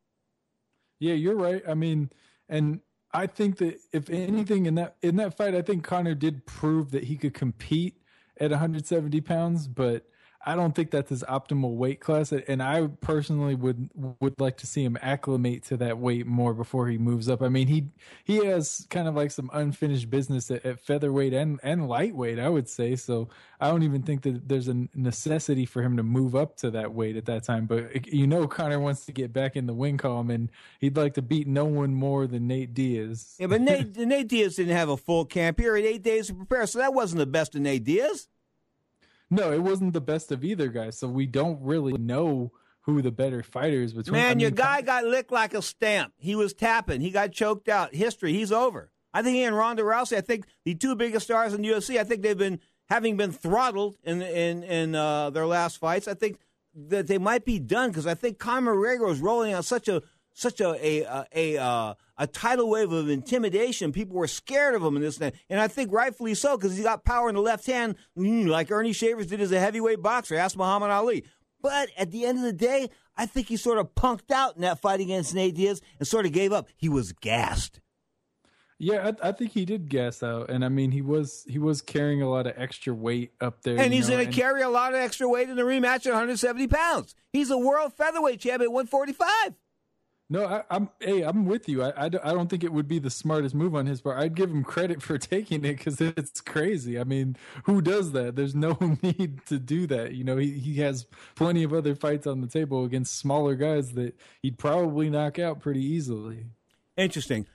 Yeah, you're right. I mean, and I think that if anything in that in that fight, I think Conor did prove that he could compete at one hundred seventy pounds, but I don't think that's his optimal weight class, and I personally would would like to see him acclimate to that weight more before he moves up. I mean, he he has kind of like some unfinished business at, at featherweight and, and lightweight, I would say. So I don't even think that there's a necessity for him to move up to that weight at that time. But you know, Conor wants to get back in the win column, and he'd like to beat no one more than Nate Diaz. Yeah, but Nate Nate Diaz didn't have a full camp period, eight days to prepare, so that wasn't the best of Nate Diaz. No, it wasn't the best of either guy, so we don't really know who the better fighter is between. Man, I mean, your guy got licked like a stamp. He was tapping. He got choked out. History, he's over. I think he and Ronda Rousey, I think the two biggest stars in the U F C, I think they've been, having been throttled in in, in uh, their last fights, I think that they might be done because I think Conor McGregor is rolling on such a such a a a, a, uh, a tidal wave of intimidation. People were scared of him in this, and, and I think rightfully so because he's got power in the left hand, like Ernie Shavers did as a heavyweight boxer. Ask Muhammad Ali. But at the end of the day, I think he sort of punked out in that fight against Nate Diaz and sort of gave up. He was gassed. Yeah, I, I think he did gas out, and I mean he was he was carrying a lot of extra weight up there, and he's going to carry a lot of extra weight in the rematch at one hundred seventy pounds. He's a world featherweight champion at one forty-five. No, I, I'm hey, I'm with you. I, I, don't, I don't think it would be the smartest move on his part. I'd give him credit for taking it because it's crazy. I mean, who does that? There's no need to do that. You know, he, he has plenty of other fights on the table against smaller guys that he'd probably knock out pretty easily. Interesting.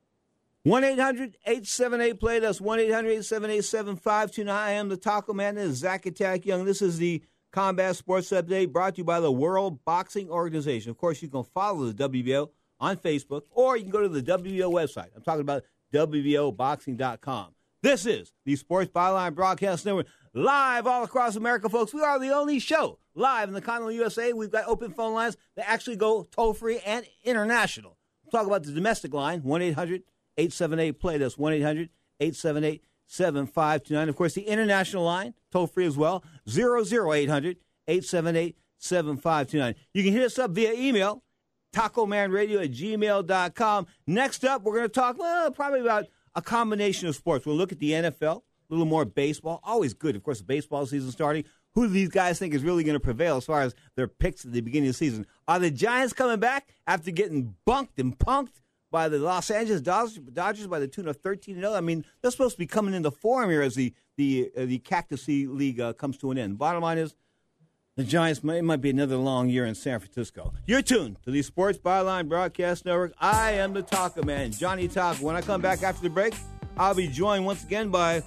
one eight hundred eight seven eight play. That's one eight hundred eight seven eight seven five two nine. I am the Taco Man. This is Zach Attack Young. This is the Combat Sports Update brought to you by the World Boxing Organization. Of course, you can follow the W B O on Facebook, or you can go to the W B O website. I'm talking about W B O boxing dot com. This is the Sports Byline Broadcast Network, live all across America, folks. We are the only show live in the continental U S A. We've got open phone lines that actually go toll-free and international. I'm talking about the domestic line, one eight hundred eight seven eight play. That's one eight hundred eight seven eight seven five two nine. Of course, the international line, toll-free as well, zero zero eight hundred eight seven eight seven five two nine. You can hit us up via email, tacomanradio at gmail dot com. Next up, we're going to talk well, probably about a combination of sports. We'll look at the N F L, a little more baseball. Always good, of course, the baseball season starting. Who do these guys think is really going to prevail as far as their picks at the beginning of the season? Are the Giants coming back after getting bunked and punked by the Los Angeles Dodgers, Dodgers by the tune of thirteen to zero. I mean, they're supposed to be coming into form here as the the uh, the Cactus League uh, comes to an end. Bottom line is, the Giants might, it might be another long year in San Francisco. You're tuned to the Sports Byline Broadcast Network. I am the Taco Man, Johnny Taco. When I come back after the break, I'll be joined once again by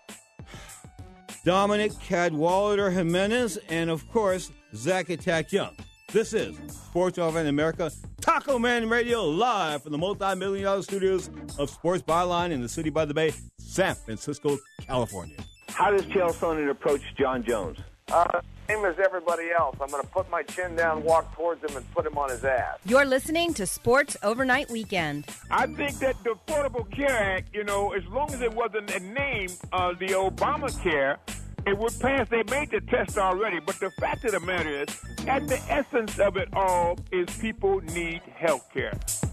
Dominic Cadwallader Jimenez and, of course, Zach Attack Young. This is Sports Over in America, Taco Man Radio, live from the multi-million dollar studios of Sports Byline in the city by the bay, San Francisco, California. How does Chael Sonnen approach John Jones? Uh, same as everybody else. I'm going to put my chin down, walk towards him, and put him on his ass. You're listening to Sports Overnight Weekend. I think that the Affordable Care Act, you know, as long as it wasn't named uh, the Obamacare, it would pass. They made the test already, but the fact of the matter is, at the essence of it all, is people need health care.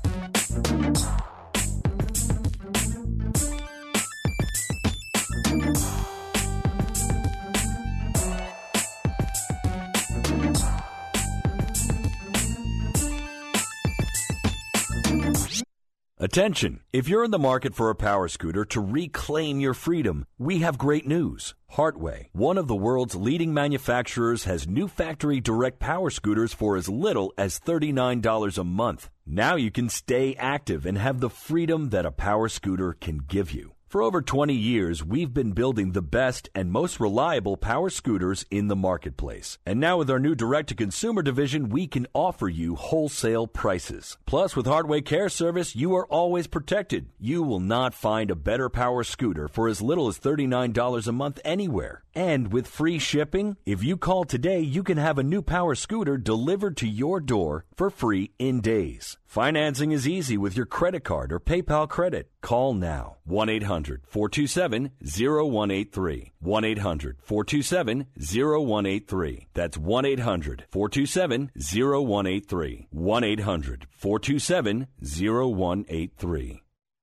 Attention! If you're in the market for a power scooter to reclaim your freedom, we have great news. Hartway, one of the world's leading manufacturers, has new factory direct power scooters for as little as thirty-nine dollars a month. Now you can stay active and have the freedom that a power scooter can give you. For over twenty years, we've been building the best and most reliable power scooters in the marketplace. And now with our new direct-to-consumer division, we can offer you wholesale prices. Plus, with Hartway Care Service, you are always protected. You will not find a better power scooter for as little as thirty-nine dollars a month anywhere. And with free shipping, if you call today, you can have a new power scooter delivered to your door for free in days. Financing is easy with your credit card or PayPal credit. Call now. one eight hundred four two seven zero one eight three. one eight hundred four two seven zero one eight three. That's one eight hundred four two seven zero one eight three. one eight hundred four two seven zero one eight three.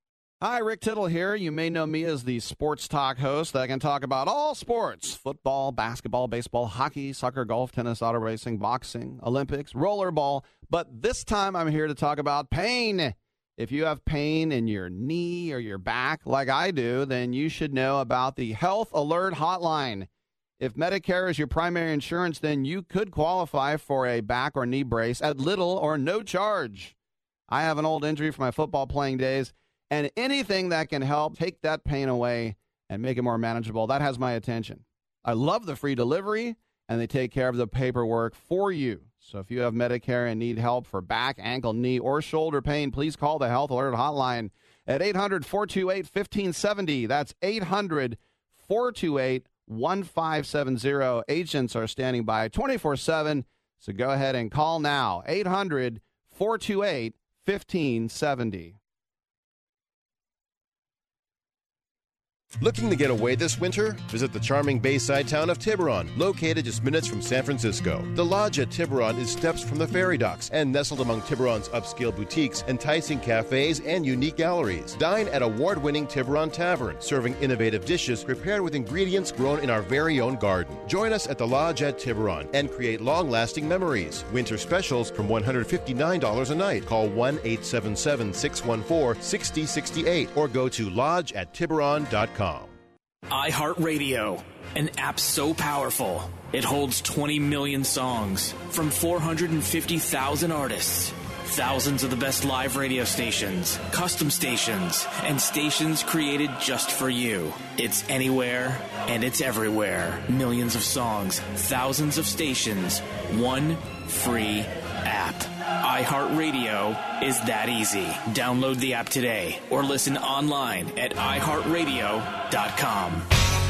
Hi, Rick Tittle here. You may know me as the sports talk host that can talk about all sports: football, basketball, baseball, hockey, soccer, golf, tennis, auto racing, boxing, Olympics, rollerball. But this time I'm here to talk about pain. If you have pain in your knee or your back like I do, then you should know about the Health Alert Hotline. If Medicare is your primary insurance, then you could qualify for a back or knee brace at little or no charge. I have an old injury from my football playing days, and anything that can help take that pain away and make it more manageable, that has my attention. I love the free delivery, and they take care of the paperwork for you. So if you have Medicare and need help for back, ankle, knee, or shoulder pain, please call the Health Alert Hotline at eight hundred, four two eight, one five seven zero. That's eight hundred, four two eight, one five seven zero. Agents are standing by twenty-four seven, so go ahead and call now. eight hundred, four two eight, one five seven zero. Looking to get away this winter? Visit the charming bayside town of Tiburon, located just minutes from San Francisco. The Lodge at Tiburon is steps from the ferry docks and nestled among Tiburon's upscale boutiques, enticing cafes, and unique galleries. Dine at award-winning Tiburon Tavern, serving innovative dishes prepared with ingredients grown in our very own garden. Join us at the Lodge at Tiburon and create long-lasting memories. Winter specials from one hundred fifty-nine dollars a night. Call one eight seven seven, six one four, six zero six eight or go to lodge at tiburon dot com. iHeartRadio, an app so powerful it holds twenty million songs from four hundred fifty thousand artists. Thousands of the best live radio stations, custom stations, and stations created just for you. It's anywhere and it's everywhere. Millions of songs, thousands of stations, one free app. iHeartRadio is that easy. Download the app today or listen online at i heart radio dot com.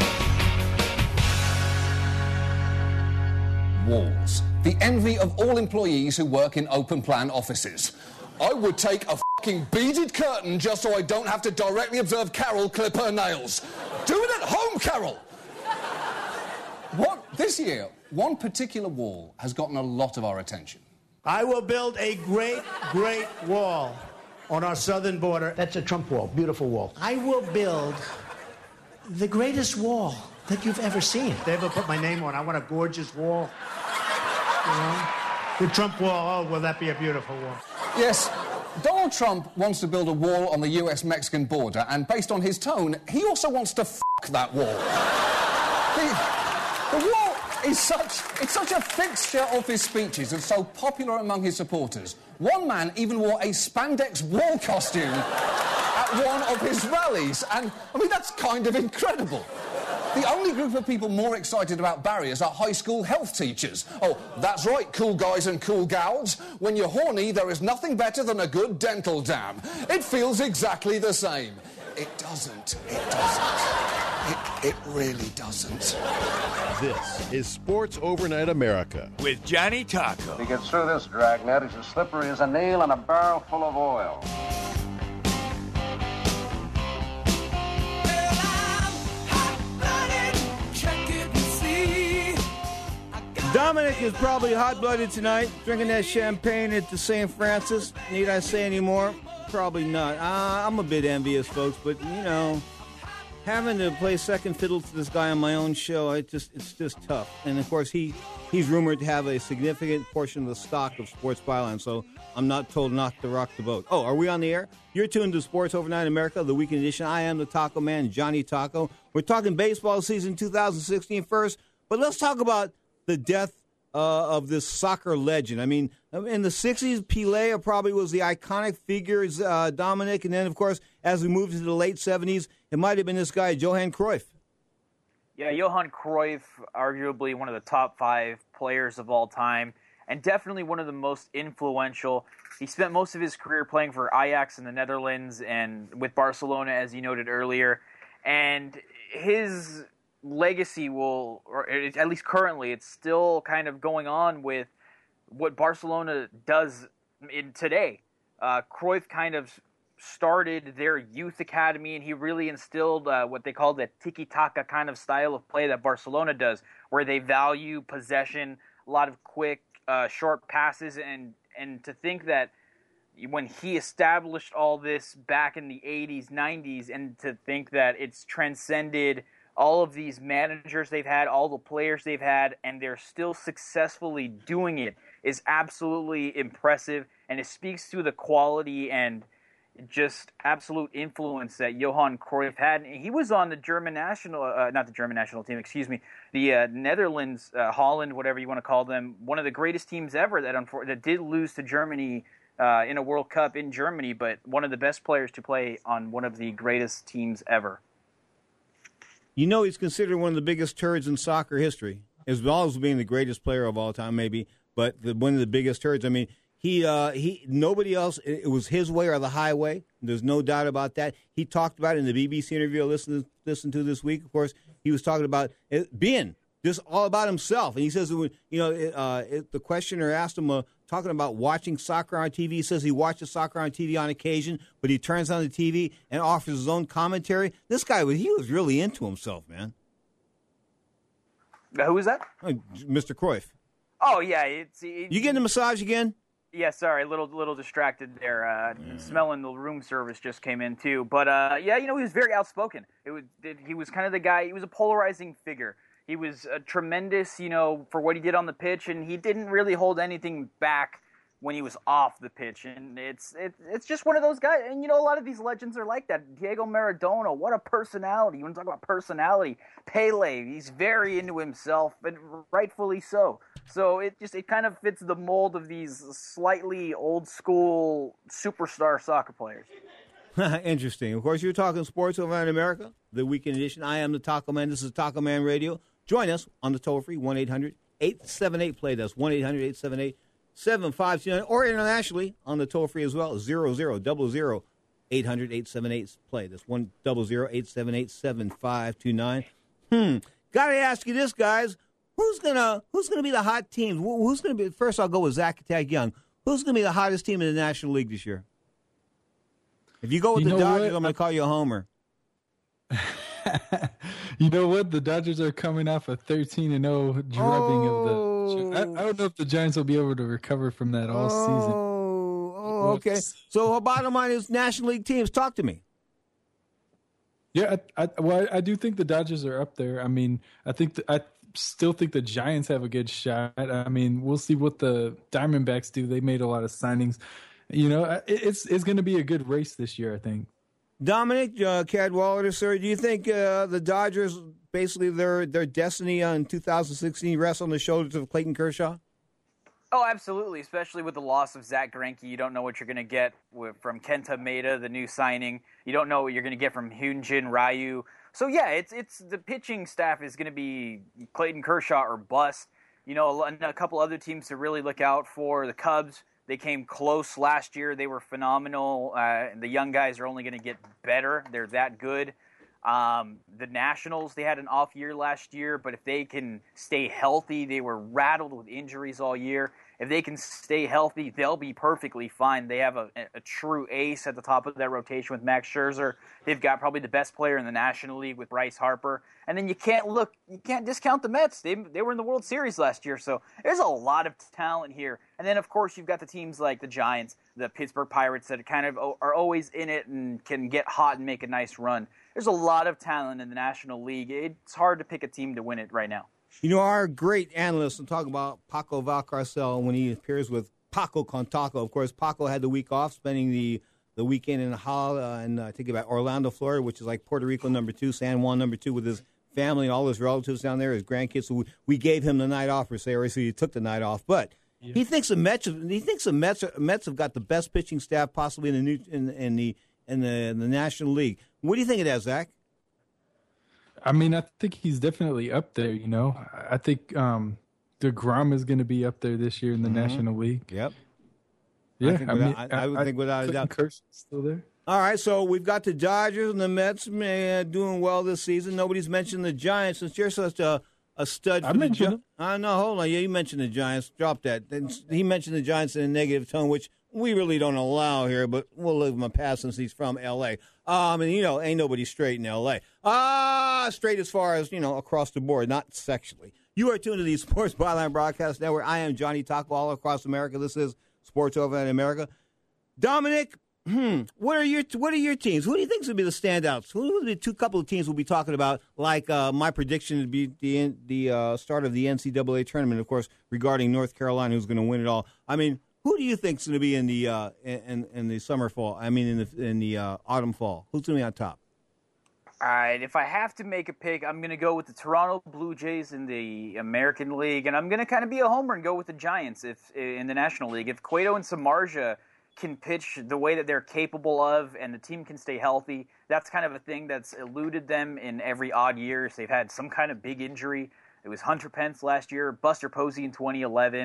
Walls. The envy of all employees who work in open plan offices. I would take a fucking beaded curtain just so I don't have to directly observe Carol clip her nails. Do it at home, Carol! What? This year, one particular wall has gotten a lot of our attention. I will build a great, great wall on our southern border. That's a Trump wall, beautiful wall. I will build the greatest wall that you've ever seen. They ever put my name on, I want a gorgeous wall. You know? The Trump wall, oh, will that be a beautiful wall? Yes, Donald Trump wants to build a wall on the U S Mexican border, and based on his tone, he also wants to f*** that wall. the, the wall is such, it's such a fixture of his speeches and so popular among his supporters. One man even wore a spandex wall costume at one of his rallies, and, I mean, that's kind of incredible. The only group of people more excited about barriers are high school health teachers. Oh, that's right, cool guys and cool gals. When you're horny, there is nothing better than a good dental dam. It feels exactly the same. It doesn't. It doesn't. It, it really doesn't. This is Sports Overnight America with Johnny Taco. To get through this dragnet is as slippery as a nail in a barrel full of oil. Dominic is probably hot-blooded tonight, drinking that champagne at the Saint Francis. Need I say any more? Probably not. Uh, I'm a bit envious, folks, but, you know, having to play second fiddle to this guy on my own show, it just it's just tough. And, of course, he he's rumored to have a significant portion of the stock of Sports Byline, so I'm not told not to rock the boat. Oh, are we on the air? You're tuned to Sports Overnight America, the weekend edition. I am the Taco Man, Johnny Taco. We're talking baseball season two thousand sixteen first, but let's talk about the death uh, of this soccer legend. I mean, in the sixties, Pelé probably was the iconic figure, uh, Dominic, and then, of course, as we moved into the late seventies, it might have been this guy, Johan Cruyff. Yeah, Johan Cruyff, arguably one of the top five players of all time, and definitely one of the most influential. He spent most of his career playing for Ajax in the Netherlands and with Barcelona, as you noted earlier, and his legacy will, or at least currently, it's still kind of going on with what Barcelona does in today. Uh, Cruyff kind of started their youth academy, and he really instilled uh, what they call the tiki-taka kind of style of play that Barcelona does, where they value possession, a lot of quick, uh, short passes, and and to think that when he established all this back in the eighties, nineties, and to think that it's transcended all of these managers they've had, all the players they've had, and they're still successfully doing it is absolutely impressive, and it speaks to the quality and just absolute influence that Johan Cruyff had. And he was on the German national, uh, not the German national team, excuse me, the uh, Netherlands, uh, Holland, whatever you want to call them, one of the greatest teams ever that, unfor- that did lose to Germany uh, in a World Cup in Germany, but one of the best players to play on one of the greatest teams ever. You know, he's considered one of the biggest turds in soccer history, as well as being the greatest player of all time, maybe, but the, one of the biggest turds. I mean, He uh, he nobody else. It, it was his way or the highway. There's no doubt about that. He talked about it in the B B C interview I listened to, listened to this week. Of course, he was talking about it being just all about himself. And he says, you know, it, uh, it, the questioner asked him, uh, talking about watching soccer on T V. He says he watches soccer on T V on occasion, but he turns on the T V and offers his own commentary. This guy, he was really into himself, man. Who was that? Uh, Mister Cruyff. Oh, yeah. It's, it, you getting a massage again? Yeah, sorry, a little little distracted there. Uh, mm. Smelling the room service just came in too, but uh, yeah, you know, he was very outspoken. It was it, he was kind of the guy. He was a polarizing figure. He was a tremendous, you know, for what he did on the pitch, and he didn't really hold anything back when he was off the pitch. And it's it, it's just one of those guys. And you know, a lot of these legends are like that. Diego Maradona, what a personality! You want to talk about personality? Pele, he's very into himself, and rightfully so. So it just it kind of fits the mold of these slightly old school superstar soccer players. Interesting. Of course, you're talking sports over in America, the weekend edition. I am the Taco Man. This is Taco Man Radio. Join us on the toll free one eight hundred eight seven eight play. That's one eight hundred eight seven eight seven five two nine, or internationally on the toll free as well, zero zero zero zero eight hundred eight seven eight play. That's one zero zero eight seven eight seven five two nine. Hmm. Got to ask you this, guys. Who's gonna Who's gonna be the hot team? Who's gonna be? First, I'll go with Zach Attack Young. Who's gonna be the hottest team in the National League this year? If you go with you the Dodgers, what? I'm gonna call you a homer. You know what? The Dodgers are coming off a thirteen and oh drubbing oh. of the. I, I don't know if the Giants will be able to recover from that all oh. season. Oh, okay. So, bottom line is National League teams. Talk to me. Yeah, I, I, well, I do think the Dodgers are up there. I mean, I think the, I still think the Giants have a good shot. I mean, we'll see what the Diamondbacks do. They made a lot of signings. You know, it, it's it's going to be a good race this year, I think. Dominic uh, Cadwallader, sir, do you think uh, the Dodgers basically their their destiny on two thousand sixteen rests on the shoulders of Clayton Kershaw? Oh, absolutely, especially with the loss of Zach Greinke. You don't know what you're going to get with, from Kenta Maeda, the new signing. You don't know what you're going to get from Hyunjin Ryu. So, yeah, it's it's the pitching staff is going to be Clayton Kershaw or bust. You know, a, a couple other teams to really look out for. The Cubs, they came close last year. They were phenomenal. Uh, the young guys are only going to get better. They're that good. Um, the Nationals, they had an off year last year, but if they can stay healthy, they were rattled with injuries all year. If they can stay healthy, they'll be perfectly fine. They have a, a true ace at the top of their rotation with Max Scherzer. They've got probably the best player in the National League with Bryce Harper. And then you can't look, you can't discount the Mets. They they were in the World Series last year, so there's a lot of talent here. And then, of course, you've got the teams like the Giants, the Pittsburgh Pirates that kind of are always in it and can get hot and make a nice run. There's a lot of talent in the National League. It's hard to pick a team to win it right now. You know, our great analyst, I'm talking about Paco Valcarcel, when he appears with Paco con Taco. Of course, Paco had the week off, spending the, the weekend in Hall, uh, and uh, I think about Orlando, Florida, which is like Puerto Rico number two, San Juan number two, with his family and all his relatives down there, his grandkids. So we, we gave him the night off, per se, or so he took the night off. But yeah. he thinks the Mets, he thinks the Mets, Mets have got the best pitching staff possibly in the new in, in the in the in the National League. What do you think of that, Zach? I mean, I think he's definitely up there, you know. I think um, DeGrom is going to be up there this year in the mm-hmm. National League. Yep. Yeah, I, think I without, mean, I, I would I, think without a doubt. Kershaw still there. All right, so we've got the Dodgers and the Mets man, doing well this season. Nobody's mentioned the Giants. Since you're such a, a stud for I the mentioned Gi- them. Uh, no, hold on. Yeah, you mentioned the Giants. Drop that. He mentioned the Giants in a negative tone, which we really don't allow here, but we'll leave him a pass since he's from L A. Um, and, you know, ain't nobody straight in L A. Ah, straight as far as, you know, across the board, not sexually. You are tuned to the Sports Byline Broadcast Network. I am Johnny Taco, all across America. This is Sports Over in America. Dominic, hmm, what are your what are your teams? Who do you think will be the standouts? Who will be the two couple of teams we'll be talking about? Like uh, my prediction would be the the uh, start of the N C double A tournament, of course, regarding North Carolina, who's going to win it all. I mean, who do you think is going to be in the uh, in in the summer fall? I mean, in the in the uh, autumn fall. Who's going to be on top? All right, if I have to make a pick, I'm going to go with the Toronto Blue Jays in the American League, and I'm going to kind of be a homer and go with the Giants if in the National League. If Cueto and Samardzija can pitch the way that they're capable of and the team can stay healthy, that's kind of a thing that's eluded them in every odd years. They've had some kind of big injury. It was Hunter Pence last year, Buster Posey in twenty eleven.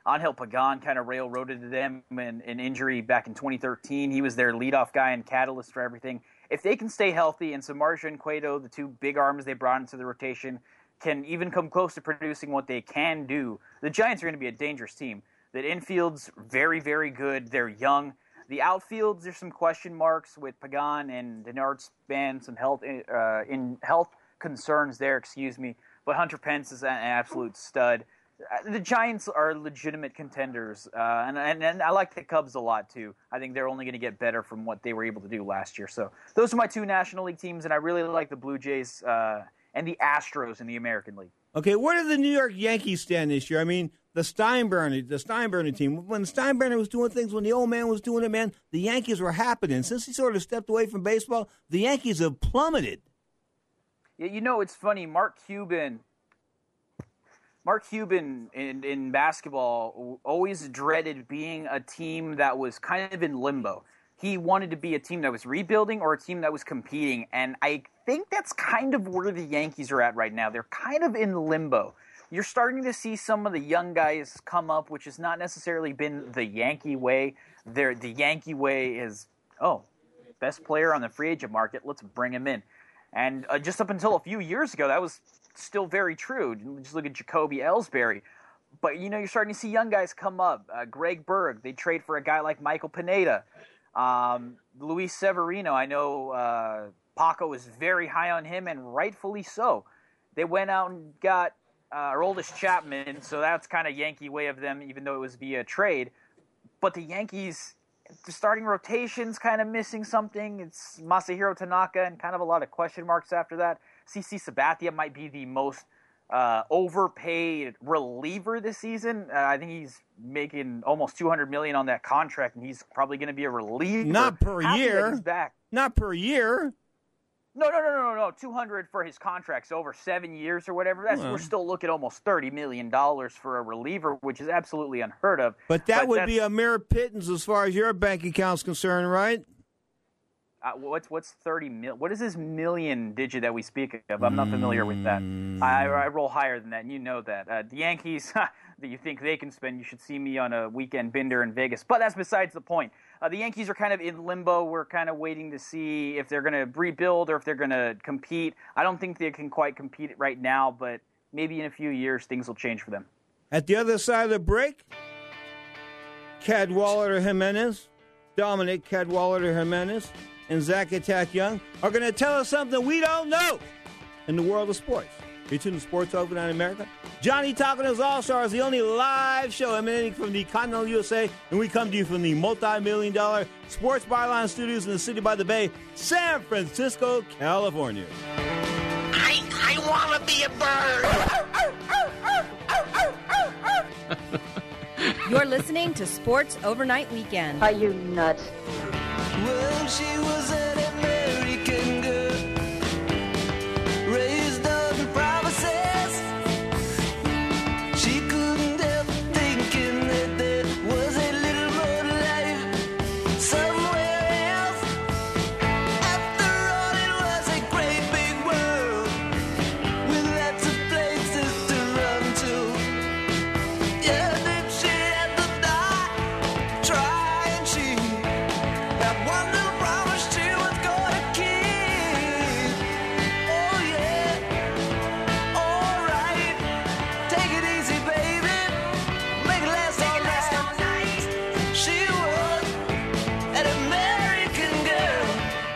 Angel Pagan kind of railroaded them in an injury back in twenty thirteen. He was their leadoff guy and catalyst for everything. If they can stay healthy, and Samardzija and Cueto, the two big arms they brought into the rotation, can even come close to producing what they can do, the Giants are going to be a dangerous team. The infield's very, very good. They're young. The outfields, there's some question marks with Pagan and Denard Span, some health uh, in health concerns there, excuse me. But Hunter Pence is an absolute stud. The Giants are legitimate contenders, uh, and, and and I like the Cubs a lot, too. I think they're only going to get better from what they were able to do last year. So those are my two National League teams, and I really like the Blue Jays uh, and the Astros in the American League. Okay, where did the New York Yankees stand this year? I mean, the Steinbrenner, the Steinbrenner team, when Steinbrenner was doing things, when the old man was doing it, man, the Yankees were happening. Since he sort of stepped away from baseball, the Yankees have plummeted. Yeah, you know, it's funny, Mark Cuban... Mark Cuban in, in basketball always dreaded being a team that was kind of in limbo. He wanted to be a team that was rebuilding or a team that was competing, and I think that's kind of where the Yankees are at right now. They're kind of in limbo. You're starting to see some of the young guys come up, which has not necessarily been the Yankee way. They're, the Yankee way is, oh, best player on the free agent market, let's bring him in. And uh, just up until a few years ago, that was still very true. Just look at Jacoby Ellsbury. But, you know, you're starting to see young guys come up. Uh, Greg Berg, they trade for a guy like Michael Pineda. Um, Luis Severino, I know uh, Paco is very high on him, and rightfully so. They went out and got uh, our oldest Chapman, so that's kind of Yankee way of them, even though it was via trade. But the Yankees, the starting rotation's kind of missing something. It's Masahiro Tanaka and kind of a lot of question marks after that. C C Sabathia might be the most uh, overpaid reliever this season. Uh, I think he's making almost two hundred million dollars on that contract, and he's probably going to be a reliever. Not per Happy year. that he's back. Not per year. No, no, no, no, no, no. two hundred for his contracts over seven years or whatever. That's Well. We're still looking at almost thirty million dollars for a reliever, which is absolutely unheard of. But that But would that's- be a mere pittance as far as your bank account's concerned, right? Uh, what's what's thirty mil? What is this million digit that we speak of? I'm not familiar with that. I, I roll higher than that, and you know that. Uh, the Yankees, that you think they can spend, you should see me on a weekend bender in Vegas. But that's besides the point. Uh, the Yankees are kind of in limbo. We're kind of waiting to see if they're going to rebuild or if they're going to compete. I don't think they can quite compete right now, but maybe in a few years things will change for them. At the other side of the break, Cadwallader Jimenez, Dominic Cadwallader Jimenez, and Zach Attack Young are going to tell us something we don't know in the world of sports. You're tuning to Sports Overnight America. Johnny Talking His All-Stars, the only live show emanating from the continental U S A, and we come to you from the multi-million dollar Sports Byline Studios in the city by the bay, San Francisco, California. I, I want to be a bird. You're listening to Sports Overnight Weekend. Are you nuts? Well, she was an American girl, raised on promises. She couldn't help thinking that there was a little more life somewhere else. After all, it was a great big world with lots of places to run to. Yeah, then she had to die trying. She that one little promise she was gonna keep. Oh yeah, alright. Take it easy, baby. Make it last all night. She was an American girl.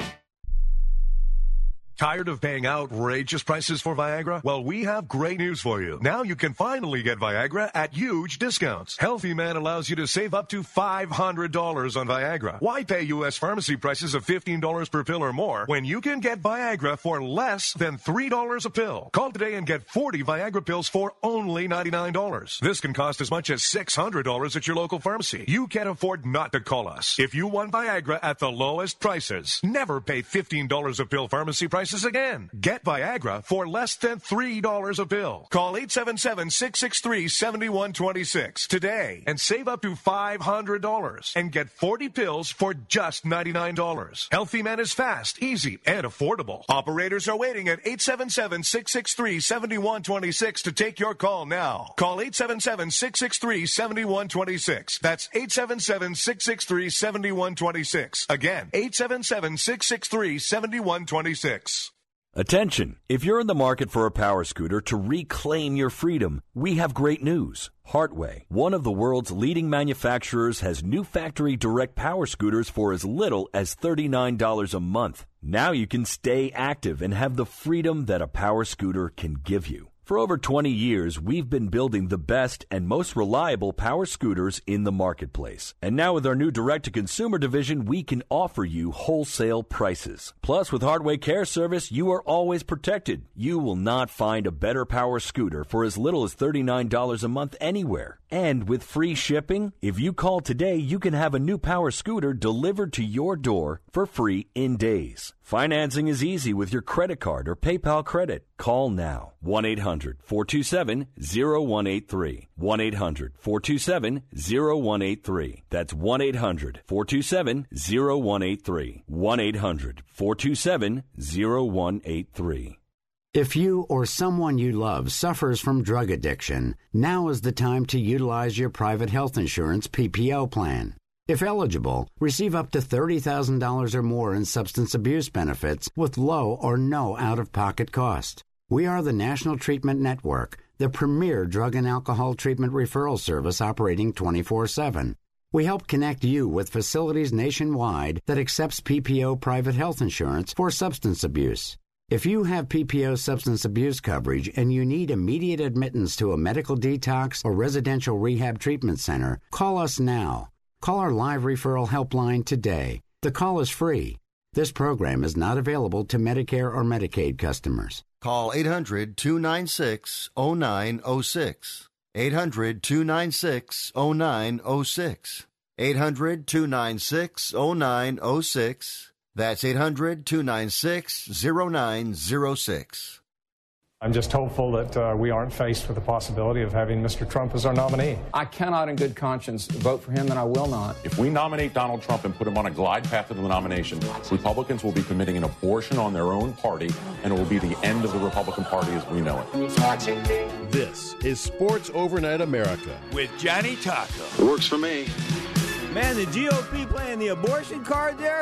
Tired of paying outrageous prices for Viagra? Well, we have great news for you. Now you can finally get Viagra at huge discounts. Healthy Man allows you to save up to five hundred dollars on Viagra. Why pay U S pharmacy prices of fifteen dollars per pill or more when you can get Viagra for less than three dollars a pill? Call today and get forty Viagra pills for only ninety-nine dollars. This can cost as much as six hundred dollars at your local pharmacy. You can't afford not to call us. If you want Viagra at the lowest prices, never pay fifteen dollars a pill pharmacy prices prices again. Get Viagra for less than three dollars a pill. Call eight seven seven, six six three, seven one two six today and save up to five hundred dollars and get forty pills for just ninety-nine dollars. Healthy Man is fast, easy, and affordable. Operators are waiting at eight seven seven, six six three, seven one two six to take your call now. Call eight seven seven, six six three, seven one two six. That's eight seven seven, six six three, seven one two six. Again, eight seven seven, six six three, seven one two six. Attention! If you're in the market for a power scooter to reclaim your freedom, we have great news. Hartway, one of the world's leading manufacturers, has new factory direct power scooters for as little as thirty-nine dollars a month. Now you can stay active and have the freedom that a power scooter can give you. For over twenty years, we've been building the best and most reliable power scooters in the marketplace. And now with our new direct-to-consumer division, we can offer you wholesale prices. Plus, with Hartway Care Service, you are always protected. You will not find a better power scooter for as little as thirty-nine dollars a month anywhere. And with free shipping, if you call today, you can have a new power scooter delivered to your door for free in days. Financing is easy with your credit card or PayPal credit. Call now. one eight hundred, four two seven, zero one eight three. one eight hundred, four two seven, zero one eight three. That's one eight hundred, four two seven, zero one eight three. one eight hundred, four two seven, zero one eight three. If you or someone you love suffers from drug addiction, now is the time to utilize your private health insurance P P O plan. If eligible, receive up to thirty thousand dollars or more in substance abuse benefits with low or no out-of-pocket cost. We are the National Treatment Network, the premier drug and alcohol treatment referral service operating twenty-four seven. We help connect you with facilities nationwide that accepts P P O private health insurance for substance abuse. If you have P P O substance abuse coverage and you need immediate admittance to a medical detox or residential rehab treatment center, call us now. Call our live referral helpline today. The call is free. This program is not available to Medicare or Medicaid customers. Call eight hundred, two nine six, zero nine zero six. eight hundred, two nine six, zero nine zero six. eight hundred, two nine six, zero nine zero six. That's eight hundred, two nine six, zero nine zero six. I'm just hopeful that uh, we aren't faced with the possibility of having Mister Trump as our nominee. I cannot in good conscience vote for him, and I will not. If we nominate Donald Trump and put him on a glide path to the nomination, Republicans will be committing an abortion on their own party, and it will be the end of the Republican Party as we know it. This is Sports Overnight America with Johnny Taco. Works for me. Man, the G O P playing the abortion card there?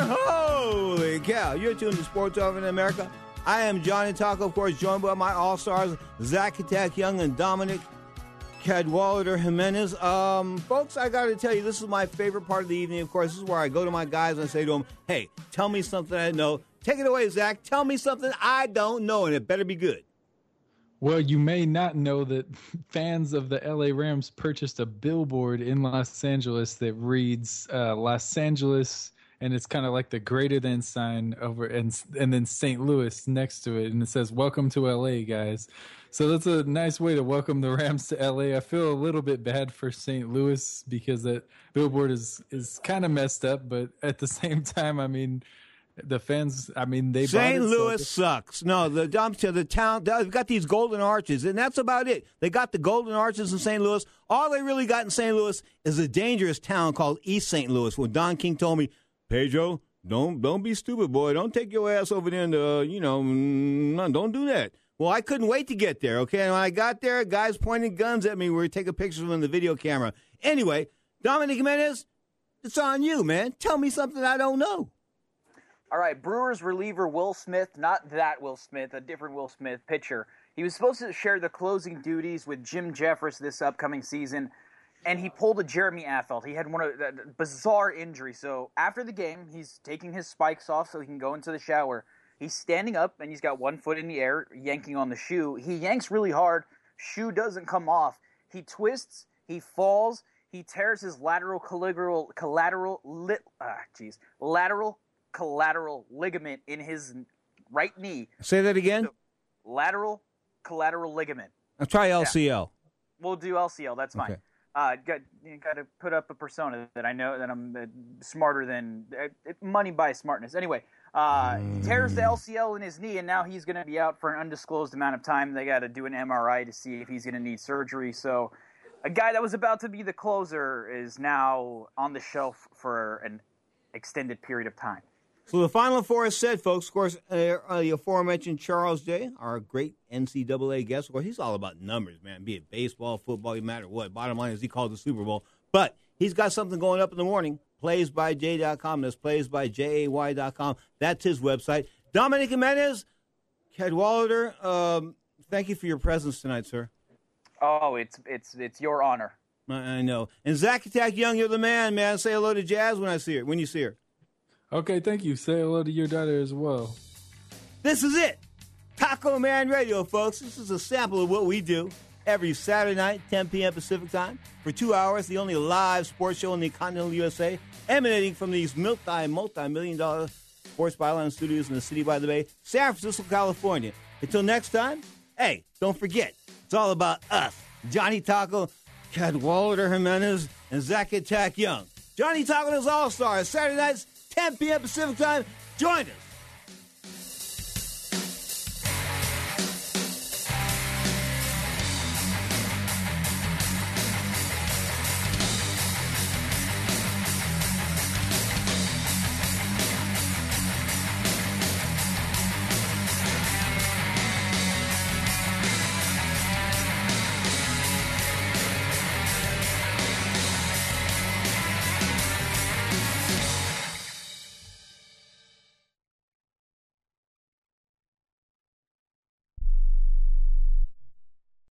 Holy cow. You're tuned to Sports Overnight America. I am Johnny Taco, of course, joined by my all-stars, Zach Attack Young and Dominic Cadwallader Jimenez. Um, folks, I got to tell you, this is my favorite part of the evening. Of course, this is where I go to my guys and I say to them, hey, tell me something I know. Take it away, Zach. Tell me something I don't know, and it better be good. Well, you may not know that fans of the L A Rams purchased a billboard in Los Angeles that reads uh, Los Angeles, and it's kind of like the greater than sign over, and and then Saint Louis next to it, and it says, welcome to L A, guys. So that's a nice way to welcome the Rams to L A. I feel a little bit bad for Saint Louis because that billboard is, is kind of messed up, but at the same time, I mean, the fans, I mean, they Saint bought it, Louis so sucks. No, the dumpster, the town, they've got these golden arches, and that's about it. They got the golden arches in Saint Louis. All they really got in Saint Louis is a dangerous town called East Saint Louis, where Don King told me, Pedro, don't don't be stupid, boy. Don't take your ass over there and, uh, you know, no, don't do that. Well, I couldn't wait to get there, okay? And when I got there, guys pointing guns at me. We were taking pictures of them in the video camera. Anyway, Dominic Jimenez, it's on you, man. Tell me something I don't know. All right, Brewers reliever Will Smith, not that Will Smith, a different Will Smith pitcher. He was supposed to share the closing duties with Jim Jeffress this upcoming season, and he pulled a Jeremy Affeldt. He had one of a bizarre injury. So after the game, he's taking his spikes off so he can go into the shower. He's standing up, and he's got one foot in the air, yanking on the shoe. He yanks really hard. Shoe doesn't come off. He twists. He falls. He tears his lateral collateral collateral li, ah, geez, lateral collateral ligament in his right knee. Say that again. So, lateral collateral ligament. I'll try L C L. Yeah. We'll do L C L. That's fine. Okay. Uh, got you got to put up a persona that I know that I'm uh, smarter than uh, money buys smartness. Anyway, Uh, tears the L C L in his knee, and now he's going to be out for an undisclosed amount of time. They got to do an M R I to see if he's going to need surgery. So a guy that was about to be the closer is now on the shelf for an extended period of time. So the Final Four is set, folks. Of course, uh, the aforementioned Charles J., our great N C double A guest. Of course, he's all about numbers, man. Be it baseball, football, no matter what. Bottom line is he called the Super Bowl. But he's got something going up in the morning. plays by jay dot com. That's plays by jay dot com. That's his website. Dominic Jimenez, Cadwallader, um, thank you for your presence tonight, sir. Oh, it's it's it's your honor. I, I know. And Zach Attack Young, you're the man, man. Say hello to Jazz when I see her. When you see her. Okay, thank you. Say hello to your daughter as well. This is it. Taco Man Radio, folks. This is a sample of what we do every Saturday night, ten p.m. Pacific time, for two hours, the only live sports show in the continental U S A, emanating from these multi, multi-million dollar Sports Byline studios in the city by the bay, San Francisco, California. Until next time, hey, don't forget, it's all about us. Johnny Taco, Cadwallader Jimenez, and Zach Attack Young. Johnny Taco and his All-Stars, Saturday nights, ten p.m. Pacific time. Join us.